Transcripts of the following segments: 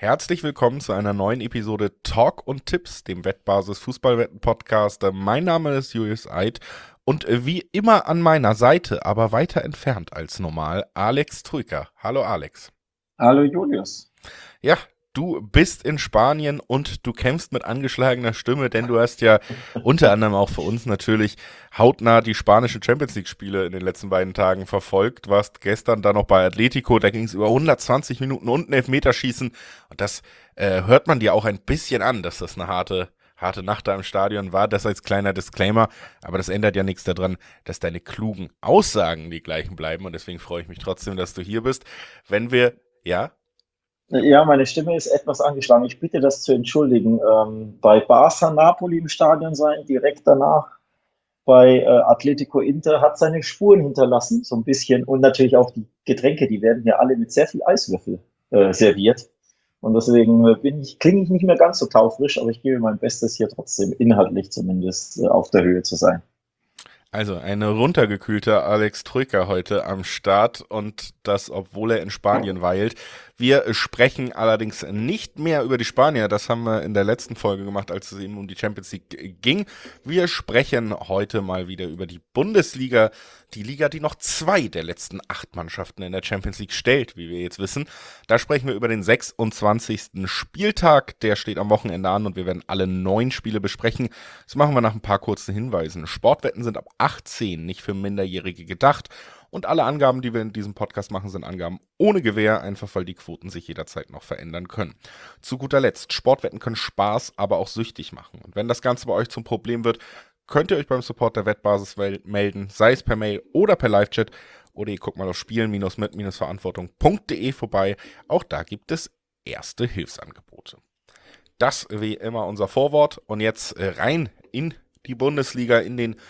Herzlich willkommen zu einer neuen Episode Talk und Tipps, dem Wettbasis Fußballwetten-Podcast. Mein Name ist Julius Eid und wie immer an meiner Seite, aber weiter entfernt als normal, Alex Troika. Hallo Alex. Hallo Julius. Ja, du bist in Spanien und du kämpfst mit angeschlagener Stimme, denn du hast ja unter anderem auch für uns natürlich hautnah die spanischen Champions League-Spiele in den letzten beiden Tagen verfolgt. Warst gestern da noch bei Atletico, da ging es über 120 Minuten und ein Elfmeterschießen. Und das hört man dir auch ein bisschen an, dass das eine harte Nacht da im Stadion war. Das als kleiner Disclaimer. Aber das ändert ja nichts daran, dass deine klugen Aussagen die gleichen bleiben. Und deswegen freue ich mich trotzdem, dass du hier bist. Wenn wir, ja, Ja, meine Stimme ist etwas angeschlagen. Ich bitte das zu entschuldigen. Bei Barca Napoli im Stadion sein, direkt danach bei Atletico Inter hat seine Spuren hinterlassen, so ein bisschen. Und natürlich auch die Getränke, die werden hier alle mit sehr viel Eiswürfel serviert. Und deswegen klinge ich nicht mehr ganz so taufrisch, aber ich gebe mein Bestes, hier trotzdem inhaltlich zumindest auf der Höhe zu sein. also eine runtergekühlte Alex Troika heute am Start und das, obwohl er in Spanien weilt. Wir sprechen allerdings nicht mehr über die Spanier, das haben wir in der letzten Folge gemacht, als es eben um die Champions League ging. Wir sprechen heute mal wieder über die Bundesliga, die Liga, die noch 2 der letzten 8 Mannschaften in der Champions League stellt, wie wir jetzt wissen. Da sprechen wir über den 26. Spieltag, der steht am Wochenende an und wir werden alle 9 Spiele besprechen. Das machen wir nach ein paar kurzen Hinweisen. Sportwetten sind ab 18 nicht für Minderjährige gedacht. Und alle Angaben, die wir in diesem Podcast machen, sind Angaben ohne Gewähr, einfach weil die Quoten sich jederzeit noch verändern können. Zu guter Letzt, Sportwetten können Spaß, aber auch süchtig machen. Und wenn das Ganze bei euch zum Problem wird, könnt ihr euch beim Support der Wettbasis melden, sei es per Mail oder per Live-Chat. Oder ihr guckt mal auf spielen-mit-verantwortung.de vorbei. Auch da gibt es erste Hilfsangebote. Das wie immer unser Vorwort. Und jetzt rein in die Bundesliga, in den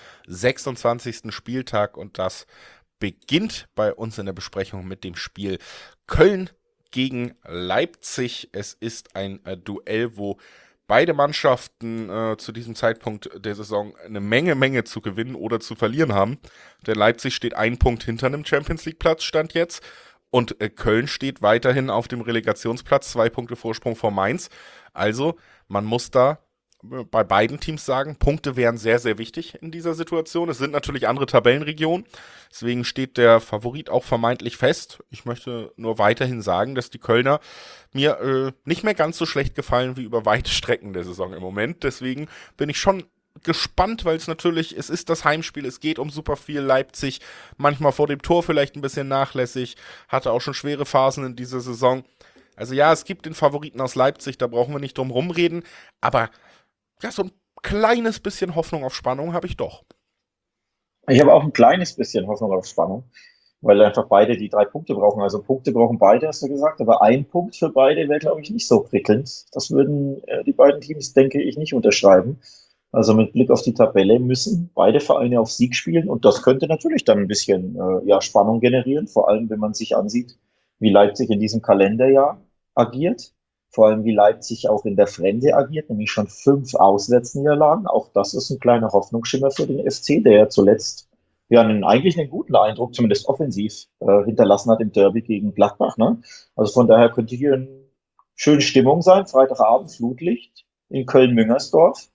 26. Spieltag. Und das beginnt bei uns in der Besprechung mit dem Spiel Köln gegen Leipzig. Es ist ein Duell, wo beide Mannschaften zu diesem Zeitpunkt der Saison eine Menge zu gewinnen oder zu verlieren haben. Der Leipzig steht 1 Punkt hinter einem Champions-League-Platz, Stand jetzt. Und Köln steht weiterhin auf dem Relegationsplatz, 2 Punkte Vorsprung vor Mainz. Also man muss da bei beiden Teams sagen, Punkte wären sehr wichtig in dieser Situation. Es sind natürlich andere Tabellenregionen, deswegen steht der Favorit auch vermeintlich fest. Ich möchte nur weiterhin sagen, dass die Kölner mir nicht mehr ganz so schlecht gefallen wie über weite Strecken der Saison im Moment. Deswegen bin ich schon gespannt, weil es ist das Heimspiel, es geht um super viel. Leipzig manchmal vor dem Tor vielleicht ein bisschen nachlässig, hatte auch schon schwere Phasen in dieser Saison. Also ja, es gibt den Favoriten aus Leipzig, da brauchen wir nicht drum rumreden, aber ja, so ein kleines bisschen Hoffnung auf Spannung habe ich doch. Ich habe auch ein kleines bisschen Hoffnung auf Spannung, weil einfach beide die 3 Punkte brauchen. Also Punkte brauchen beide, hast du gesagt, aber ein Punkt für beide wäre, glaube ich, nicht so prickelnd. Das würden die beiden Teams, denke ich, nicht unterschreiben. Also mit Blick auf die Tabelle müssen beide Vereine auf Sieg spielen und das könnte natürlich dann ein bisschen ja, Spannung generieren, vor allem wenn man sich ansieht, wie Leipzig in diesem Kalenderjahr agiert. Vor allem wie Leipzig auch in der Fremde agiert, nämlich schon 5 Auswärtsniederlagen. Auch das ist ein kleiner Hoffnungsschimmer für den FC, der ja zuletzt ja eigentlich einen guten Eindruck, zumindest offensiv, hinterlassen hat im Derby gegen Gladbach. Ne? Also von daher könnte hier eine schöne Stimmung sein. Freitagabend, Flutlicht in Köln-Müngersdorf.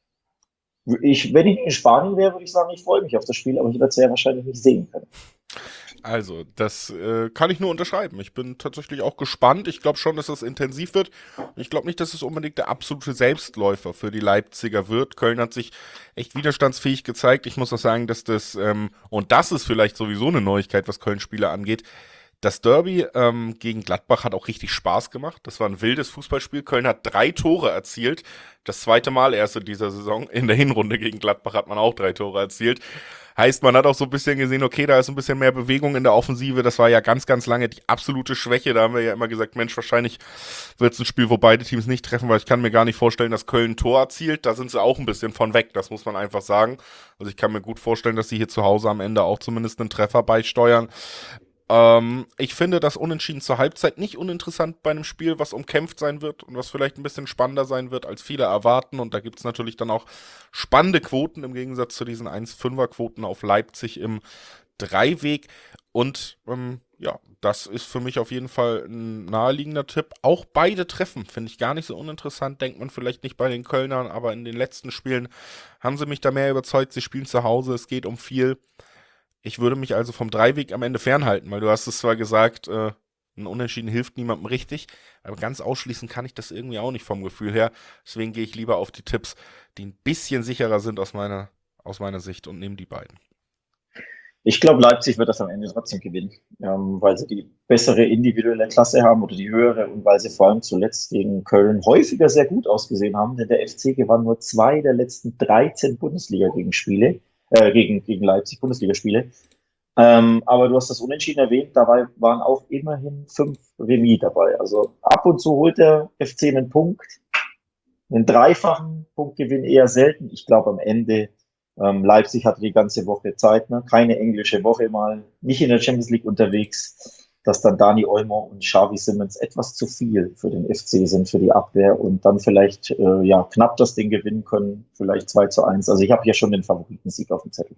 Wenn ich in Spanien wäre, würde ich sagen, ich freue mich auf das Spiel, aber ich werde es ja wahrscheinlich nicht sehen können. Also, das kann ich nur unterschreiben. Ich bin tatsächlich auch gespannt. Ich glaube schon, dass das intensiv wird. Ich glaube nicht, dass es unbedingt der absolute Selbstläufer für die Leipziger wird. Köln hat sich echt widerstandsfähig gezeigt. Ich muss auch sagen, dass und das ist vielleicht sowieso eine Neuigkeit, was Köln-Spieler angeht. Das Derby gegen Gladbach hat auch richtig Spaß gemacht. Das war ein wildes Fußballspiel. Köln hat 3 Tore erzielt. Das zweite Mal erst in dieser Saison. In der Hinrunde gegen Gladbach hat man auch 3 Tore erzielt. Heißt, man hat auch so ein bisschen gesehen, okay, da ist ein bisschen mehr Bewegung in der Offensive. Das war ja ganz lange die absolute Schwäche. Da haben wir ja immer gesagt, Mensch, wahrscheinlich wird es ein Spiel, wo beide Teams nicht treffen, weil ich kann mir gar nicht vorstellen, dass Köln ein Tor erzielt. Da sind sie auch ein bisschen von weg, das muss man einfach sagen. Also ich kann mir gut vorstellen, dass sie hier zu Hause am Ende auch zumindest einen Treffer beisteuern. Ich finde das Unentschieden zur Halbzeit nicht uninteressant bei einem Spiel, was umkämpft sein wird und was vielleicht ein bisschen spannender sein wird, als viele erwarten. Und da gibt es natürlich dann auch spannende Quoten im Gegensatz zu diesen 1,5er Quoten auf Leipzig im Dreiweg. Und ja, das ist für mich auf jeden Fall ein naheliegender Tipp. Auch beide Treffen finde ich gar nicht so uninteressant. Denkt man vielleicht nicht bei den Kölnern, aber in den letzten Spielen haben sie mich da mehr überzeugt. Sie spielen zu Hause, es geht um viel. Ich würde mich also vom Dreiweg am Ende fernhalten, weil du hast es zwar gesagt, ein Unentschieden hilft niemandem richtig, aber ganz ausschließen kann ich das irgendwie auch nicht vom Gefühl her. Deswegen gehe ich lieber auf die Tipps, die ein bisschen sicherer sind aus meiner Sicht und nehme die beiden. Ich glaube, Leipzig wird das am Ende trotzdem gewinnen, weil sie die bessere individuelle Klasse haben oder die höhere und weil sie vor allem zuletzt gegen Köln häufiger sehr gut ausgesehen haben, denn der FC gewann nur 2 der letzten 13 Bundesliga-Gegenspiele, gegen Leipzig Bundesligaspiele. Aber du hast das Unentschieden erwähnt, dabei waren auch immerhin 5 Remis dabei. Also ab und zu holt der FC einen Punkt, einen dreifachen Punktgewinn eher selten. Ich glaube am Ende, Leipzig hatte die ganze Woche Zeit, ne? Keine englische Woche mal, nicht in der Champions League unterwegs, dass dann Dani Olmo und Xavi Simons etwas zu viel für den FC sind, für die Abwehr und dann vielleicht ja knapp das Ding gewinnen können, vielleicht 2:1. Also ich habe hier schon den Favoritensieg auf dem Zettel.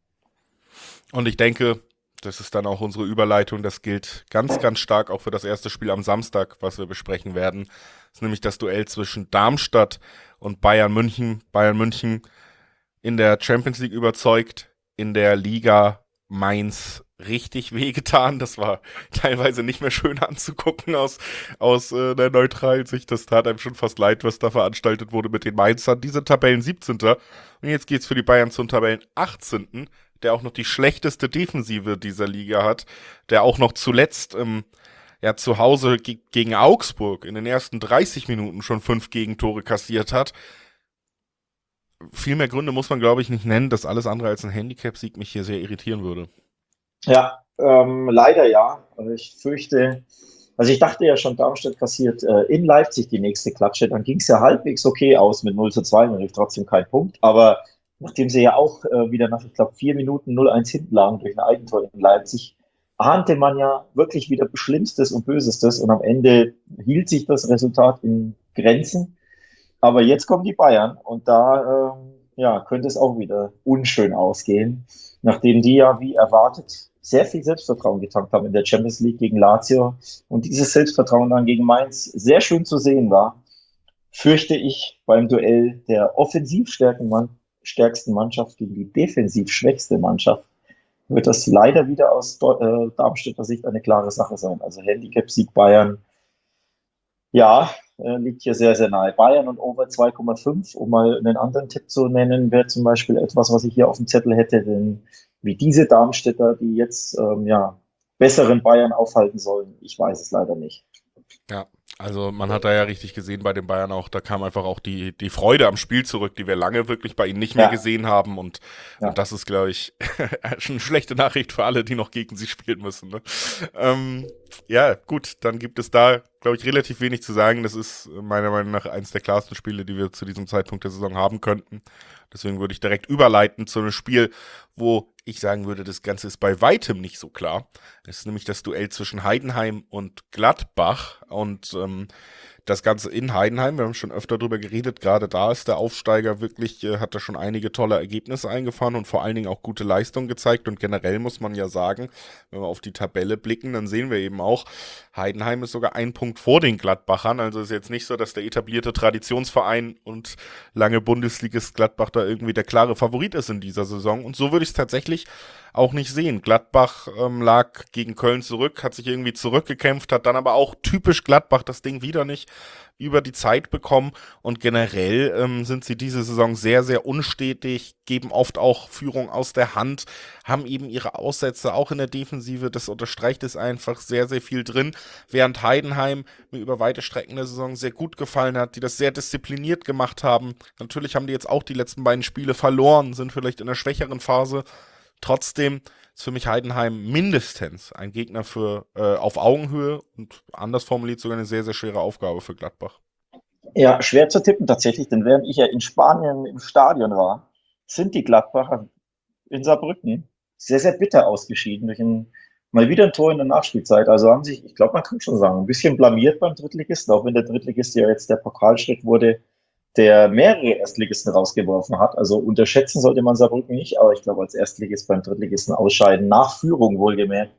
Und ich denke, das ist dann auch unsere Überleitung. Das gilt ganz, ganz stark auch für das erste Spiel am Samstag, was wir besprechen werden. Das ist nämlich das Duell zwischen Darmstadt und Bayern München. Bayern München in der Champions League überzeugt, in der Liga Mainz richtig wehgetan. Das war teilweise nicht mehr schön anzugucken aus der neutralen Sicht. Das tat einem schon fast leid, was da veranstaltet wurde mit den Mainzern. Diese Tabellen 17. Und jetzt geht's für die Bayern zum Tabellen 18., der auch noch die schlechteste Defensive dieser Liga hat, der auch noch zuletzt ja zu Hause gegen Augsburg in den ersten 30 Minuten schon 5 Gegentore kassiert hat. Viel mehr Gründe muss man, glaube ich, nicht nennen, dass alles andere als ein Handicap-Sieg mich hier sehr irritieren würde. Ja, leider ja. Also ich fürchte, also ich dachte ja schon, Darmstadt kassiert in Leipzig die nächste Klatsche. Dann ging es ja halbwegs okay aus mit 0:2, natürlich trotzdem kein Punkt. Aber nachdem sie ja auch wieder nach, ich glaube, 4 Minuten 0:1 hinten lagen durch ein Eigentor in Leipzig, ahnte man ja wirklich wieder Schlimmstes und Bösestes. Und am Ende hielt sich das Resultat in Grenzen. Aber jetzt kommen die Bayern und da ja, könnte es auch wieder unschön ausgehen, nachdem die ja wie erwartet sehr viel Selbstvertrauen getankt haben in der Champions League gegen Lazio und dieses Selbstvertrauen dann gegen Mainz sehr schön zu sehen war, fürchte ich beim Duell der offensiv stärksten Mannschaft gegen die defensiv schwächste Mannschaft, wird das leider wieder aus Darmstädter Sicht eine klare Sache sein. Also Handicap-Sieg Bayern, ja, liegt hier sehr, sehr nahe. Bayern und Over 2,5, um mal einen anderen Tipp zu nennen, wäre zum Beispiel etwas, was ich hier auf dem Zettel hätte, denn wie diese Darmstädter, die jetzt ja, besseren Bayern aufhalten sollen, ich weiß es leider nicht. Ja, also man hat da ja richtig gesehen bei den Bayern auch, da kam einfach auch die Freude am Spiel zurück, die wir lange wirklich bei ihnen nicht mehr Ja, gesehen haben und ja. das ist, glaube ich, schon eine schlechte Nachricht für alle, die noch gegen sie spielen müssen. Ne? Ja, gut, dann gibt es da, glaube ich, relativ wenig zu sagen. Das ist meiner Meinung nach eins der klarsten Spiele, die wir zu diesem Zeitpunkt der Saison haben könnten. Deswegen würde ich direkt überleiten zu einem Spiel, wo ich sagen würde, das Ganze ist bei weitem nicht so klar. Es ist nämlich das Duell zwischen Heidenheim und Gladbach und das Ganze in Heidenheim. Wir haben schon öfter drüber geredet. Gerade da ist der Aufsteiger wirklich, hat da schon einige tolle Ergebnisse eingefahren und vor allen Dingen auch gute Leistungen gezeigt. Und generell muss man ja sagen, wenn wir auf die Tabelle blicken, dann sehen wir eben auch, Heidenheim ist sogar 1 Punkt vor den Gladbachern. Also ist jetzt nicht so, dass der etablierte Traditionsverein und lange Bundesligist Gladbach da irgendwie der klare Favorit ist in dieser Saison. Und so würde ich es tatsächlich auch nicht sehen. Gladbach lag gegen Köln zurück, hat sich irgendwie zurückgekämpft, hat dann aber auch typisch Gladbach das Ding wieder nicht über die Zeit bekommen und generell sind sie diese Saison sehr, sehr unstetig, geben oft auch Führung aus der Hand, haben eben ihre Aussätze auch in der Defensive, das unterstreicht es einfach sehr, sehr viel drin, während Heidenheim mir über weite Strecken der Saison sehr gut gefallen hat, die das sehr diszipliniert gemacht haben. Natürlich haben die jetzt auch die letzten beiden Spiele verloren, sind vielleicht in der schwächeren Phase. Trotzdem ist für mich Heidenheim mindestens ein Gegner für auf Augenhöhe und anders formuliert sogar eine sehr, sehr schwere Aufgabe für Gladbach. Ja, schwer zu tippen tatsächlich, denn während ich ja in Spanien im Stadion war, sind die Gladbacher in Saarbrücken sehr, sehr bitter ausgeschieden durch mal wieder ein Tor in der Nachspielzeit. Also haben sich, ich glaube, man kann schon sagen, ein bisschen blamiert beim Drittligisten, auch wenn der Drittligist ja jetzt der Pokalschritt wurde, der mehrere Erstligisten rausgeworfen hat. Also unterschätzen sollte man Saarbrücken nicht, aber ich glaube, als Erstligist beim Drittligisten ausscheiden, nach Führung wohlgemerkt,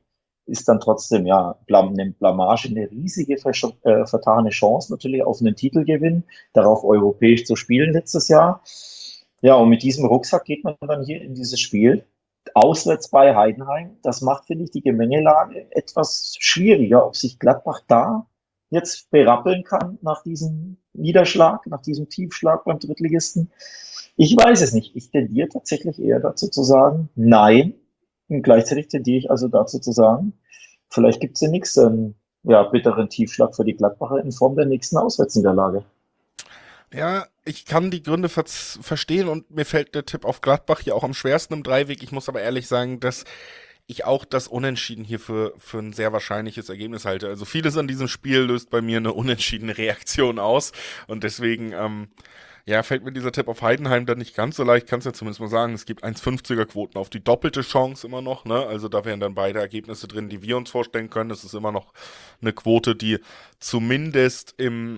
ist dann trotzdem, ja, eine Blamage, eine riesige vertane Chance natürlich auf einen Titelgewinn, darauf europäisch zu spielen letztes Jahr. Ja, und mit diesem Rucksack geht man dann hier in dieses Spiel. Auswärts bei Heidenheim. Das macht, finde ich, die Gemengelage etwas schwieriger, ob sich Gladbach da jetzt berappeln kann nach diesem Niederschlag, nach diesem Tiefschlag beim Drittligisten. Ich weiß es nicht. Ich tendiere tatsächlich eher dazu zu sagen, nein. Und gleichzeitig tendiere ich also dazu zu sagen, vielleicht gibt es ja nächsten, ja, bitteren Tiefschlag für die Gladbacher in Form der nächsten Auswärtsniederlage. Ja, ich kann die Gründe verstehen und mir fällt der Tipp auf Gladbach hier auch am schwersten im Dreiweg. Ich muss aber ehrlich sagen, dass ich auch das Unentschieden hier für ein sehr wahrscheinliches Ergebnis halte. Also vieles an diesem Spiel löst bei mir eine unentschiedene Reaktion aus und deswegen, ja, fällt mir dieser Tipp auf Heidenheim dann nicht ganz so leicht. Kannst ja zumindest mal sagen, es gibt 1,50er Quoten auf die doppelte Chance immer noch, ne? Also da wären dann beide Ergebnisse drin, die wir uns vorstellen können. Das ist immer noch eine Quote, die zumindest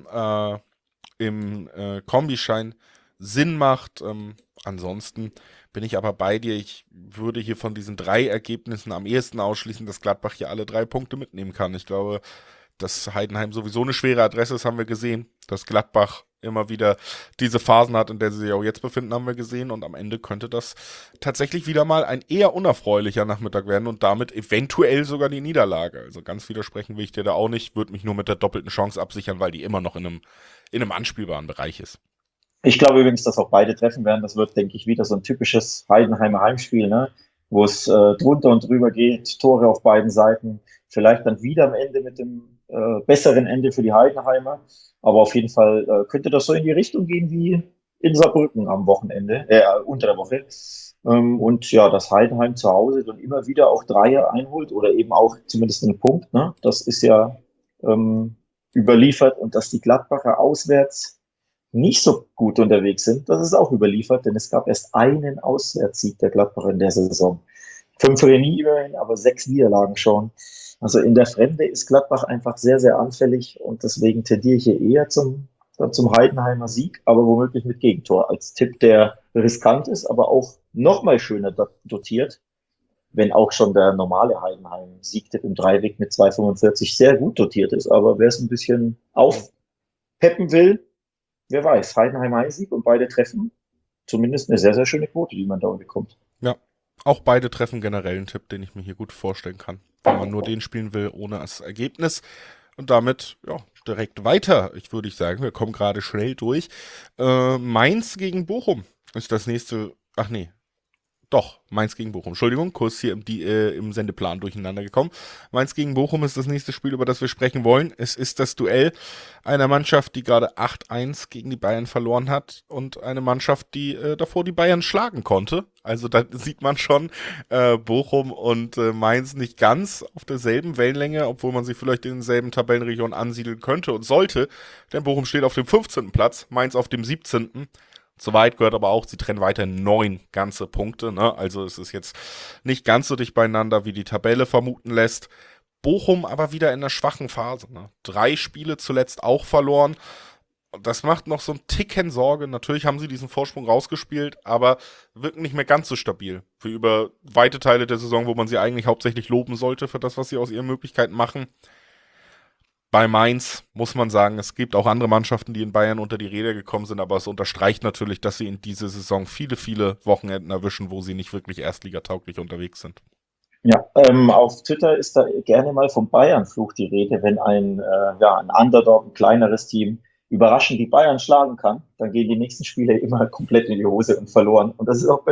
im Kombischein Sinn macht. Ansonsten bin ich aber bei dir. Ich würde hier von diesen 3 Ergebnissen am ehesten ausschließen, dass Gladbach hier alle 3 Punkte mitnehmen kann. Ich glaube, dass Heidenheim sowieso eine schwere Adresse ist, haben wir gesehen. Dass Gladbach immer wieder diese Phasen hat, in der sie sich auch jetzt befinden, haben wir gesehen. Und am Ende könnte das tatsächlich wieder mal ein eher unerfreulicher Nachmittag werden und damit eventuell sogar die Niederlage. Also ganz widersprechen will ich dir da auch nicht. Würde mich nur mit der doppelten Chance absichern, weil die immer noch in einem anspielbaren Bereich ist. Ich glaube übrigens, dass auch beide treffen werden. Das wird, denke ich, wieder so ein typisches Heidenheimer Heimspiel, ne? Wo es drunter und drüber geht, Tore auf beiden Seiten. Vielleicht dann wieder am Ende mit dem besseren Ende für die Heidenheimer. Aber auf jeden Fall könnte das so in die Richtung gehen wie in Saarbrücken am Wochenende, unter der Woche. Und ja, dass Heidenheim zu Hause dann immer wieder auch Dreier einholt oder eben auch zumindest einen Punkt, ne? Das ist ja überliefert. Und dass die Gladbacher auswärts nicht so gut unterwegs sind, das ist auch überliefert, denn es gab erst einen Auswärtssieg der Gladbacher in der Saison. 5 Remis immerhin, aber 6 Niederlagen schon. Also in der Fremde ist Gladbach einfach sehr, sehr anfällig und deswegen tendiere ich hier eher zum Heidenheimer Sieg, aber womöglich mit Gegentor als Tipp, der riskant ist, aber auch nochmal schöner dotiert, wenn auch schon der normale Heidenheim-Siegtipp im Dreiweg mit 2,45 sehr gut dotiert ist. Aber wer es ein bisschen aufpeppen will, wer weiß, Heidenheim Heimsieg und beide treffen. Zumindest eine sehr, sehr schöne Quote, die man da bekommt. Ja, auch beide treffen generell einen Tipp, den ich mir hier gut vorstellen kann. Wenn man nur den spielen will, ohne das Ergebnis. Und damit, ja, direkt weiter. Ich würde sagen, wir kommen gerade schnell durch. Mainz gegen Bochum ist das nächste. Ach nee. Doch, Mainz gegen Bochum. Entschuldigung, kurz hier im Sendeplan durcheinander gekommen. Mainz gegen Bochum ist das nächste Spiel, über das wir sprechen wollen. Es ist das Duell einer Mannschaft, die gerade 8-1 gegen die Bayern verloren hat und eine Mannschaft, die davor die Bayern schlagen konnte. Also da sieht man schon Bochum und Mainz nicht ganz auf derselben Wellenlänge, obwohl man sie vielleicht in denselben Tabellenregionen ansiedeln könnte und sollte. Denn Bochum steht auf dem 15. Platz, Mainz auf dem 17. Zu weit gehört aber auch, sie trennen weiter 9 ganze Punkte, ne? Also es ist jetzt nicht ganz so dicht beieinander, wie die Tabelle vermuten lässt. Bochum aber wieder in einer schwachen Phase, ne? 3 Spiele zuletzt auch verloren. Das macht noch so einen Ticken Sorge. Natürlich haben sie diesen Vorsprung rausgespielt, aber wirken nicht mehr ganz so stabil wie über weite Teile der Saison, wo man sie eigentlich hauptsächlich loben sollte für das, was sie aus ihren Möglichkeiten machen. Bei Mainz muss man sagen, es gibt auch andere Mannschaften, die in Bayern unter die Räder gekommen sind, aber es unterstreicht natürlich, dass sie in dieser Saison viele, viele Wochenenden erwischen, wo sie nicht wirklich erstligatauglich unterwegs sind. Ja, auf Twitter ist da gerne mal vom Bayern-Fluch die Rede, wenn ein Underdog, ein kleineres Team überraschend die Bayern schlagen kann, dann gehen die nächsten Spiele immer komplett in die Hose und verloren. Und das ist auch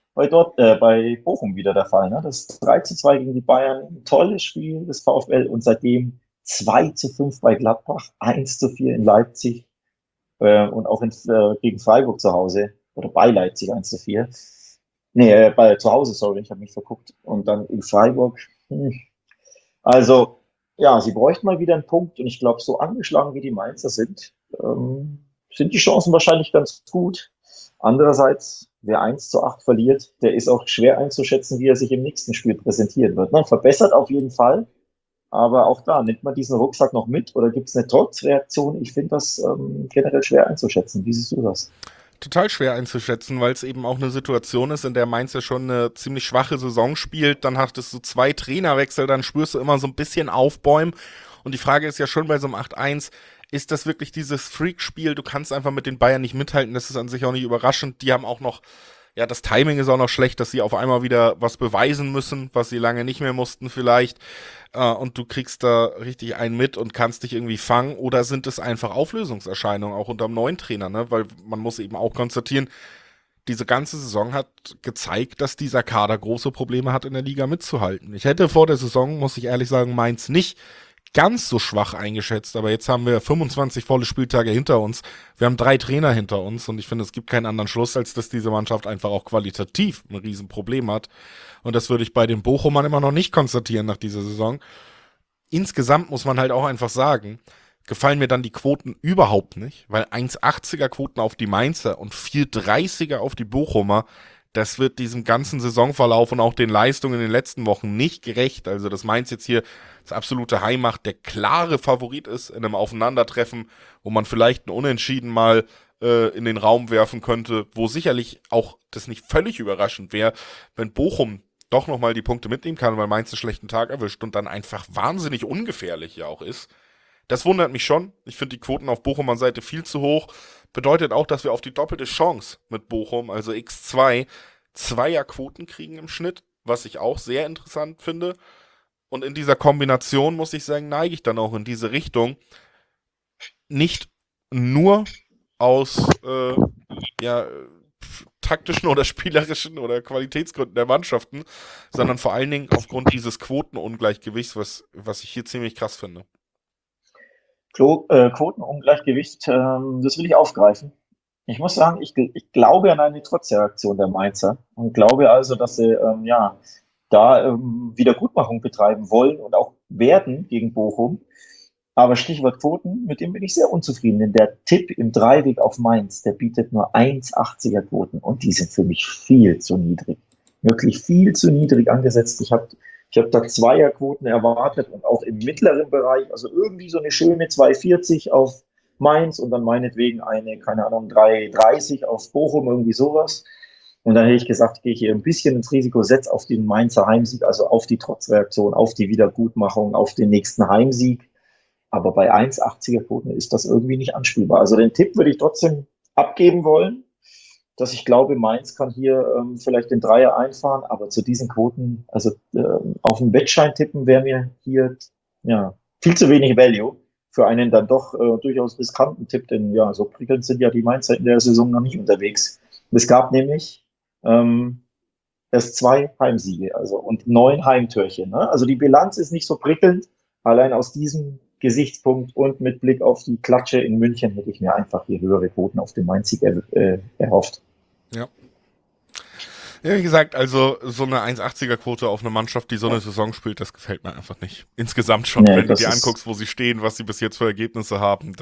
bei Bochum wieder der Fall. Ne? Das 3:2 gegen die Bayern, ein tolles Spiel des VfL und seitdem 2:5 bei Gladbach, 1:4 in Leipzig und auch gegen Freiburg zu Hause oder bei Leipzig 1:4. Nee, zu Hause, sorry, ich habe mich verguckt. Und dann in Freiburg. Also, ja, sie bräuchten mal wieder einen Punkt und ich glaube, so angeschlagen wie die Mainzer sind die Chancen wahrscheinlich ganz gut. Andererseits, wer 1:8 verliert, der ist auch schwer einzuschätzen, wie er sich im nächsten Spiel präsentieren wird. Man verbessert auf jeden Fall. Aber auch da, nimmt man diesen Rucksack noch mit oder gibt es eine Trotzreaktion? Ich finde das generell schwer einzuschätzen. Wie siehst du das? total schwer einzuschätzen, weil es eben auch eine Situation ist, in der Mainz ja schon eine ziemlich schwache Saison spielt. Dann hattest du 2 Trainerwechsel, dann spürst du immer so ein bisschen Aufbäumen. Und die Frage ist ja schon bei so einem 8-1, ist das wirklich dieses Freak-Spiel? Du kannst einfach mit den Bayern nicht mithalten, das ist an sich auch nicht überraschend. Die haben auch noch, ja, das Timing ist auch noch schlecht, dass sie auf einmal wieder was beweisen müssen, was sie lange nicht mehr mussten vielleicht. Und du kriegst da richtig einen mit und kannst dich irgendwie fangen. Oder sind es einfach Auflösungserscheinungen, auch unter dem neuen Trainer, ne? Weil man muss eben auch konstatieren, diese ganze Saison hat gezeigt, dass dieser Kader große Probleme hat, in der Liga mitzuhalten. Ich hätte vor der Saison, muss ich ehrlich sagen, Mainz nicht ganz so schwach eingeschätzt, aber jetzt haben wir 25 volle Spieltage hinter uns. Wir haben 3 Trainer hinter uns und ich finde, es gibt keinen anderen Schluss, als dass diese Mannschaft einfach auch qualitativ ein Riesenproblem hat. Und das würde ich bei den Bochumern immer noch nicht konstatieren nach dieser Saison. Insgesamt muss man halt auch einfach sagen, gefallen mir dann die Quoten überhaupt nicht, weil 1,80er Quoten auf die Mainzer und 4,30er auf die Bochumer, das wird diesem ganzen Saisonverlauf und auch den Leistungen in den letzten Wochen nicht gerecht. Also, dass Mainz jetzt hier das absolute Heimmacht, der klare Favorit ist in einem Aufeinandertreffen, wo man vielleicht ein Unentschieden mal in den Raum werfen könnte, wo sicherlich auch das nicht völlig überraschend wäre, wenn Bochum doch nochmal die Punkte mitnehmen kann, weil Mainz einen schlechten Tag erwischt und dann einfach wahnsinnig ungefährlich ja auch ist. Das wundert mich schon. Ich finde die Quoten auf Bochumer Seite viel zu hoch. Bedeutet auch, dass wir auf die doppelte Chance mit Bochum, also X2, Zweierquoten kriegen im Schnitt, was ich auch sehr interessant finde. Und in dieser Kombination, muss ich sagen, neige ich dann auch in diese Richtung. Nicht nur aus ja, taktischen oder spielerischen oder Qualitätsgründen der Mannschaften, sondern vor allen Dingen aufgrund dieses Quotenungleichgewichts, was ich hier ziemlich krass finde. Quotenungleichgewicht, das will ich aufgreifen. Ich muss sagen, ich glaube an eine Trotzreaktion der Mainzer und glaube also, dass sie ja, da Wiedergutmachung betreiben wollen und auch werden gegen Bochum. Aber Stichwort Quoten, mit dem bin ich sehr unzufrieden, denn der Tipp im Dreiweg auf Mainz, der bietet nur 1,80er Quoten und die sind für mich viel zu niedrig. Wirklich viel zu niedrig angesetzt. Ich hab da Zweierquoten erwartet und auch im mittleren Bereich, also irgendwie so eine schöne 2,40 auf Mainz und dann meinetwegen eine, keine Ahnung, 3,30 auf Bochum, irgendwie sowas. Und dann hätte ich gesagt, gehe ich hier ein bisschen ins Risiko, setze auf den Mainzer Heimsieg, also auf die Trotzreaktion, auf die Wiedergutmachung, auf den nächsten Heimsieg. Aber bei 1,80er Quoten ist das irgendwie nicht anspielbar. Also den Tipp würde ich trotzdem abgeben wollen, dass ich glaube, Mainz kann hier vielleicht den Dreier einfahren, aber zu diesen Quoten, also auf einen Wettschein tippen, wäre mir hier ja viel zu wenig Value für einen dann doch durchaus riskanten Tipp, denn ja, so prickelnd sind ja die Mainzer in der Saison noch nicht unterwegs. Es gab nämlich erst 2 Heimsiege, also und 9 Heimtörchen. Ne? Also die Bilanz ist nicht so prickelnd. Allein aus diesem Gesichtspunkt und mit Blick auf die Klatsche in München hätte ich mir einfach hier höhere Quoten auf den Mainz-Sieg erhofft. Ja. Ja, wie gesagt, also so eine 1,80er Quote auf eine Mannschaft, die so eine Saison spielt, das gefällt mir einfach nicht. Insgesamt schon, Nee, wenn du dir anguckst, wo sie stehen, was sie bis jetzt für Ergebnisse haben,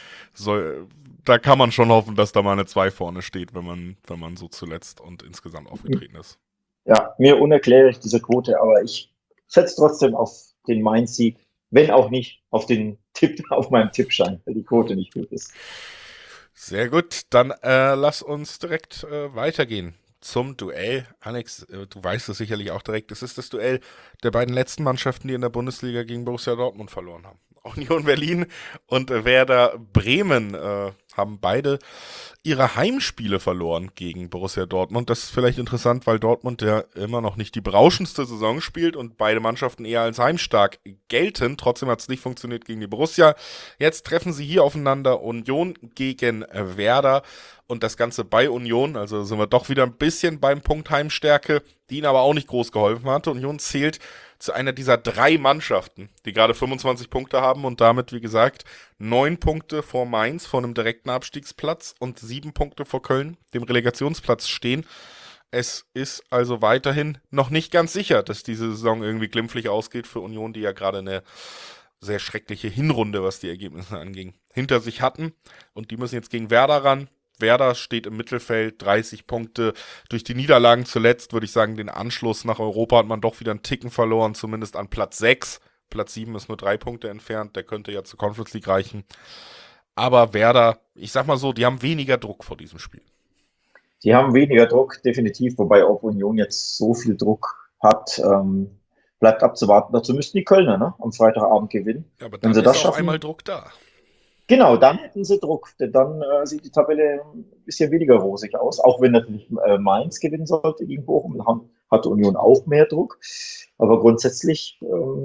da kann man schon hoffen, dass da mal eine 2 vorne steht, wenn man so zuletzt und insgesamt aufgetreten ist. Ja, mir unerklärlich diese Quote, aber ich setze trotzdem auf den Mainz-Sieg, wenn auch nicht auf den Tipp, auf meinem Tippschein, weil die Quote nicht gut ist. Sehr gut, dann lass uns direkt weitergehen zum Duell. Alex, du weißt es sicherlich auch direkt, es ist das Duell der beiden letzten Mannschaften, die in der Bundesliga gegen Borussia Dortmund verloren haben. Union Berlin und Werder Bremen haben beide ihre Heimspiele verloren gegen Borussia Dortmund. Das ist vielleicht interessant, weil Dortmund ja immer noch nicht die berauschendste Saison spielt und beide Mannschaften eher als heimstark gelten. Trotzdem hat es nicht funktioniert gegen die Borussia. Jetzt treffen sie hier aufeinander, Union gegen Werder und das Ganze bei Union. Also sind wir doch wieder ein bisschen beim Punkt Heimstärke, die ihnen aber auch nicht groß geholfen hatte. Union zählt zu einer dieser 3 Mannschaften, die gerade 25 Punkte haben und damit, wie gesagt, 9 Punkte vor Mainz, vor einem direkten Abstiegsplatz und 7 Punkte vor Köln, dem Relegationsplatz stehen. Es ist also weiterhin noch nicht ganz sicher, dass diese Saison irgendwie glimpflich ausgeht für Union, die ja gerade eine sehr schreckliche Hinrunde, was die Ergebnisse anging, hinter sich hatten. Und die müssen jetzt gegen Werder ran. Werder steht im Mittelfeld, 30 Punkte. Durch die Niederlagen zuletzt, würde ich sagen, den Anschluss nach Europa hat man doch wieder einen Ticken verloren, zumindest an Platz 6. Platz 7 ist nur 3 Punkte entfernt, der könnte ja zur Conference League reichen. Aber Werder, ich sag mal so, die haben weniger Druck vor diesem Spiel. Die haben weniger Druck, definitiv, wobei auch Union jetzt so viel Druck hat, bleibt abzuwarten. Dazu müssten die Kölner, ne, am Freitagabend gewinnen. Ja, aber Wenn dann sie ist das auf einmal schaffen, Druck da. genau, dann hätten sie Druck, denn dann sieht die Tabelle ein bisschen weniger rosig aus, auch wenn natürlich Mainz gewinnen sollte gegen Bochum, hat Union auch mehr Druck. Aber grundsätzlich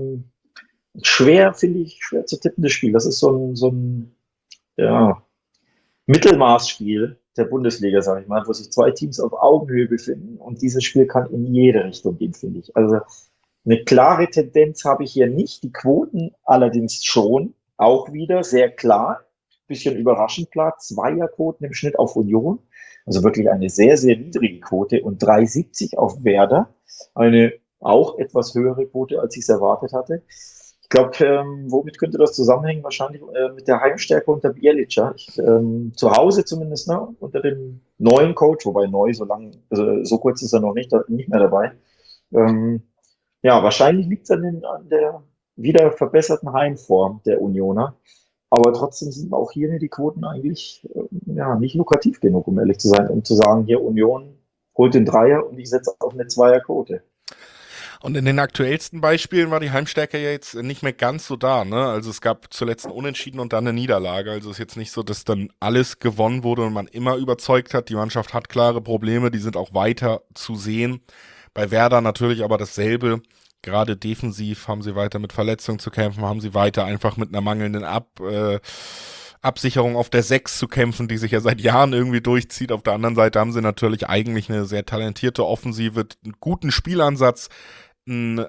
schwer, finde ich, schwer zu tippendes Spiel. Das ist so ein ja, Mittelmaßspiel der Bundesliga, sage ich mal, wo sich zwei Teams auf Augenhöhe befinden und dieses Spiel kann in jede Richtung gehen, finde ich. Also eine klare Tendenz habe ich hier nicht, die Quoten allerdings schon, auch wieder sehr klar, bisschen überraschend klar, Zweierquoten im Schnitt auf Union, also wirklich eine sehr, sehr niedrige Quote und 3,70 auf Werder, eine auch etwas höhere Quote, als ich es erwartet hatte. Ich glaube, womit könnte das zusammenhängen? Wahrscheinlich mit der Heimstärke unter Bjelica. Zu Hause zumindest, ne? Unter dem neuen Coach, wobei neu, also so kurz ist er noch nicht mehr dabei. Ähm, ja, wahrscheinlich liegt es an der wieder verbesserten Heimform der Unioner. Aber trotzdem sind auch hier die Quoten eigentlich ja, nicht lukrativ genug, um ehrlich zu sein, um zu sagen, hier Union holt den Dreier und ich setze auf eine Zweierquote. Und in den aktuellsten Beispielen war die Heimstärke ja jetzt nicht mehr ganz so da, ne? Also es gab zuletzt ein Unentschieden und dann eine Niederlage. Also es ist jetzt nicht so, dass dann alles gewonnen wurde und man immer überzeugt hat. Die Mannschaft hat klare Probleme, die sind auch weiter zu sehen. Bei Werder natürlich aber dasselbe. Gerade defensiv haben sie weiter mit Verletzungen zu kämpfen, haben sie weiter einfach mit einer mangelnden Absicherung auf der 6 zu kämpfen, die sich ja seit Jahren irgendwie durchzieht. Auf der anderen Seite haben sie natürlich eigentlich eine sehr talentierte Offensive, einen guten Spielansatz, einen,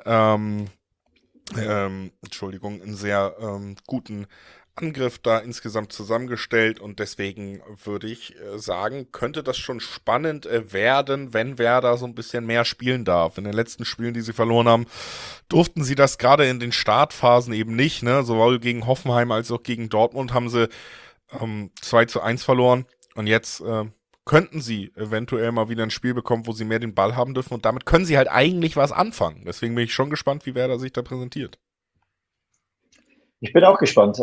Entschuldigung, einen sehr guten Angriff da insgesamt zusammengestellt und deswegen würde ich sagen, könnte das schon spannend werden, wenn Werder so ein bisschen mehr spielen darf. In den letzten Spielen, die sie verloren haben, durften sie das gerade in den Startphasen eben nicht, ne? Sowohl gegen Hoffenheim als auch gegen Dortmund haben sie 2:1 verloren und jetzt könnten sie eventuell mal wieder ein Spiel bekommen, wo sie mehr den Ball haben dürfen und damit können sie halt eigentlich was anfangen. Deswegen bin ich schon gespannt, wie Werder sich da präsentiert. Ich bin auch gespannt.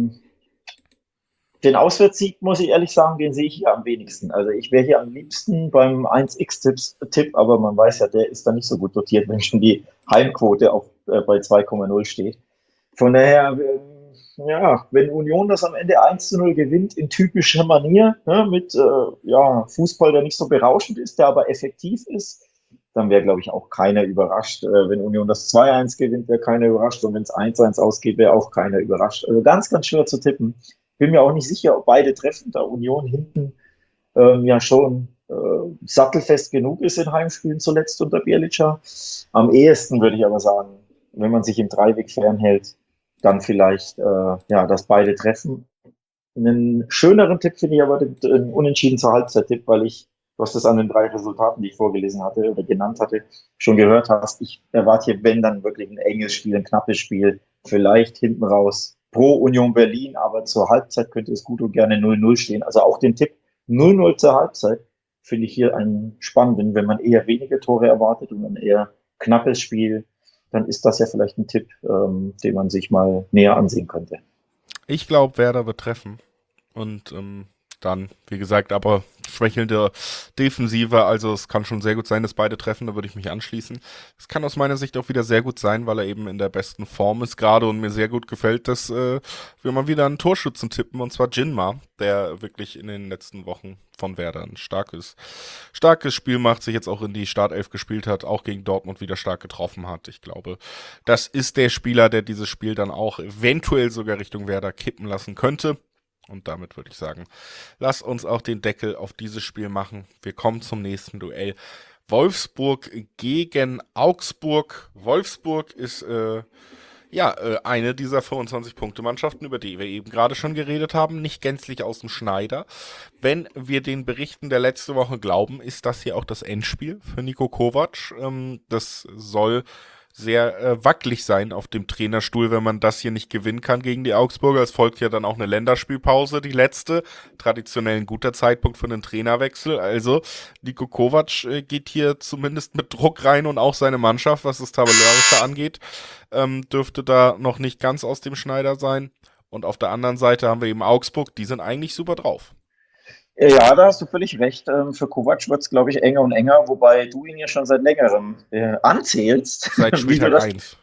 Den Auswärtssieg, muss ich ehrlich sagen, den sehe ich hier am wenigsten. Also ich wäre hier am liebsten beim 1x-Tipp, aber man weiß ja, der ist da nicht so gut dotiert, wenn schon die Heimquote bei 2,0 steht. Von daher, ja, wenn Union das am Ende 1:0 gewinnt in typischer Manier, ne, mit ja, Fußball, der nicht so berauschend ist, der aber effektiv ist, dann wäre, glaube ich, auch keiner überrascht. Wenn Union das 2:1 gewinnt, wäre keiner überrascht. Und wenn es 1:1 ausgeht, wäre auch keiner überrascht. Also ganz, ganz schwer zu tippen. Bin mir auch nicht sicher, ob beide treffen, da Union hinten ja schon sattelfest genug ist in Heimspielen zuletzt unter Bjelica. Am ehesten würde ich aber sagen, wenn man sich im Dreiweg fernhält, dann vielleicht, ja, dass beide treffen. Einen schöneren Tipp finde ich aber den Unentschieden zur Halbzeit-Tipp, weil du hast es an den 3 Resultaten, die ich vorgelesen hatte oder genannt hatte, schon gehört hast. Ich erwarte hier, wenn dann wirklich ein enges Spiel, ein knappes Spiel, vielleicht hinten raus pro Union Berlin, aber zur Halbzeit könnte es gut und gerne 0:0 stehen. Also auch den Tipp 0:0 zur Halbzeit finde ich hier einen spannenden, wenn man eher wenige Tore erwartet und ein eher knappes Spiel, dann ist das ja vielleicht ein Tipp, den man sich mal näher ansehen könnte. Ich glaube, Werder wird treffen. Und dann, wie gesagt, aber schwächelnde Defensive. Also es kann schon sehr gut sein, dass beide treffen. Da würde ich mich anschließen. Es kann aus meiner Sicht auch wieder sehr gut sein, weil er eben in der besten Form ist gerade und mir sehr gut gefällt, dass wir mal wieder einen Torschützen tippen. Und zwar Jinma, der wirklich in den letzten Wochen von Werder ein starkes Spiel macht, sich jetzt auch in die Startelf gespielt hat, auch gegen Dortmund wieder stark getroffen hat. Ich glaube, das ist der Spieler, der dieses Spiel dann auch eventuell sogar Richtung Werder kippen lassen könnte. Und damit würde ich sagen, lass uns auch den Deckel auf dieses Spiel machen. Wir kommen zum nächsten Duell. Wolfsburg gegen Augsburg. Wolfsburg ist eine dieser 25-Punkte-Mannschaften, über die wir eben gerade schon geredet haben, nicht gänzlich aus dem Schneider. Wenn wir den Berichten der letzten Woche glauben, ist das hier auch das Endspiel für Niko Kovac. Das soll sehr wackelig sein auf dem Trainerstuhl, wenn man das hier nicht gewinnen kann gegen die Augsburger. Es folgt ja dann auch eine Länderspielpause, die letzte. Traditionell ein guter Zeitpunkt für einen Trainerwechsel. Also Niko Kovac geht hier zumindest mit Druck rein und auch seine Mannschaft, was das Tabellarische angeht, dürfte da noch nicht ganz aus dem Schneider sein. Und auf der anderen Seite haben wir eben Augsburg, die sind eigentlich super drauf. Ja, da hast du völlig recht. Für Kovac wird es, glaube ich, enger und enger, wobei du ihn ja schon seit längerem anzählst, Seit wie du Spieltag das, 1.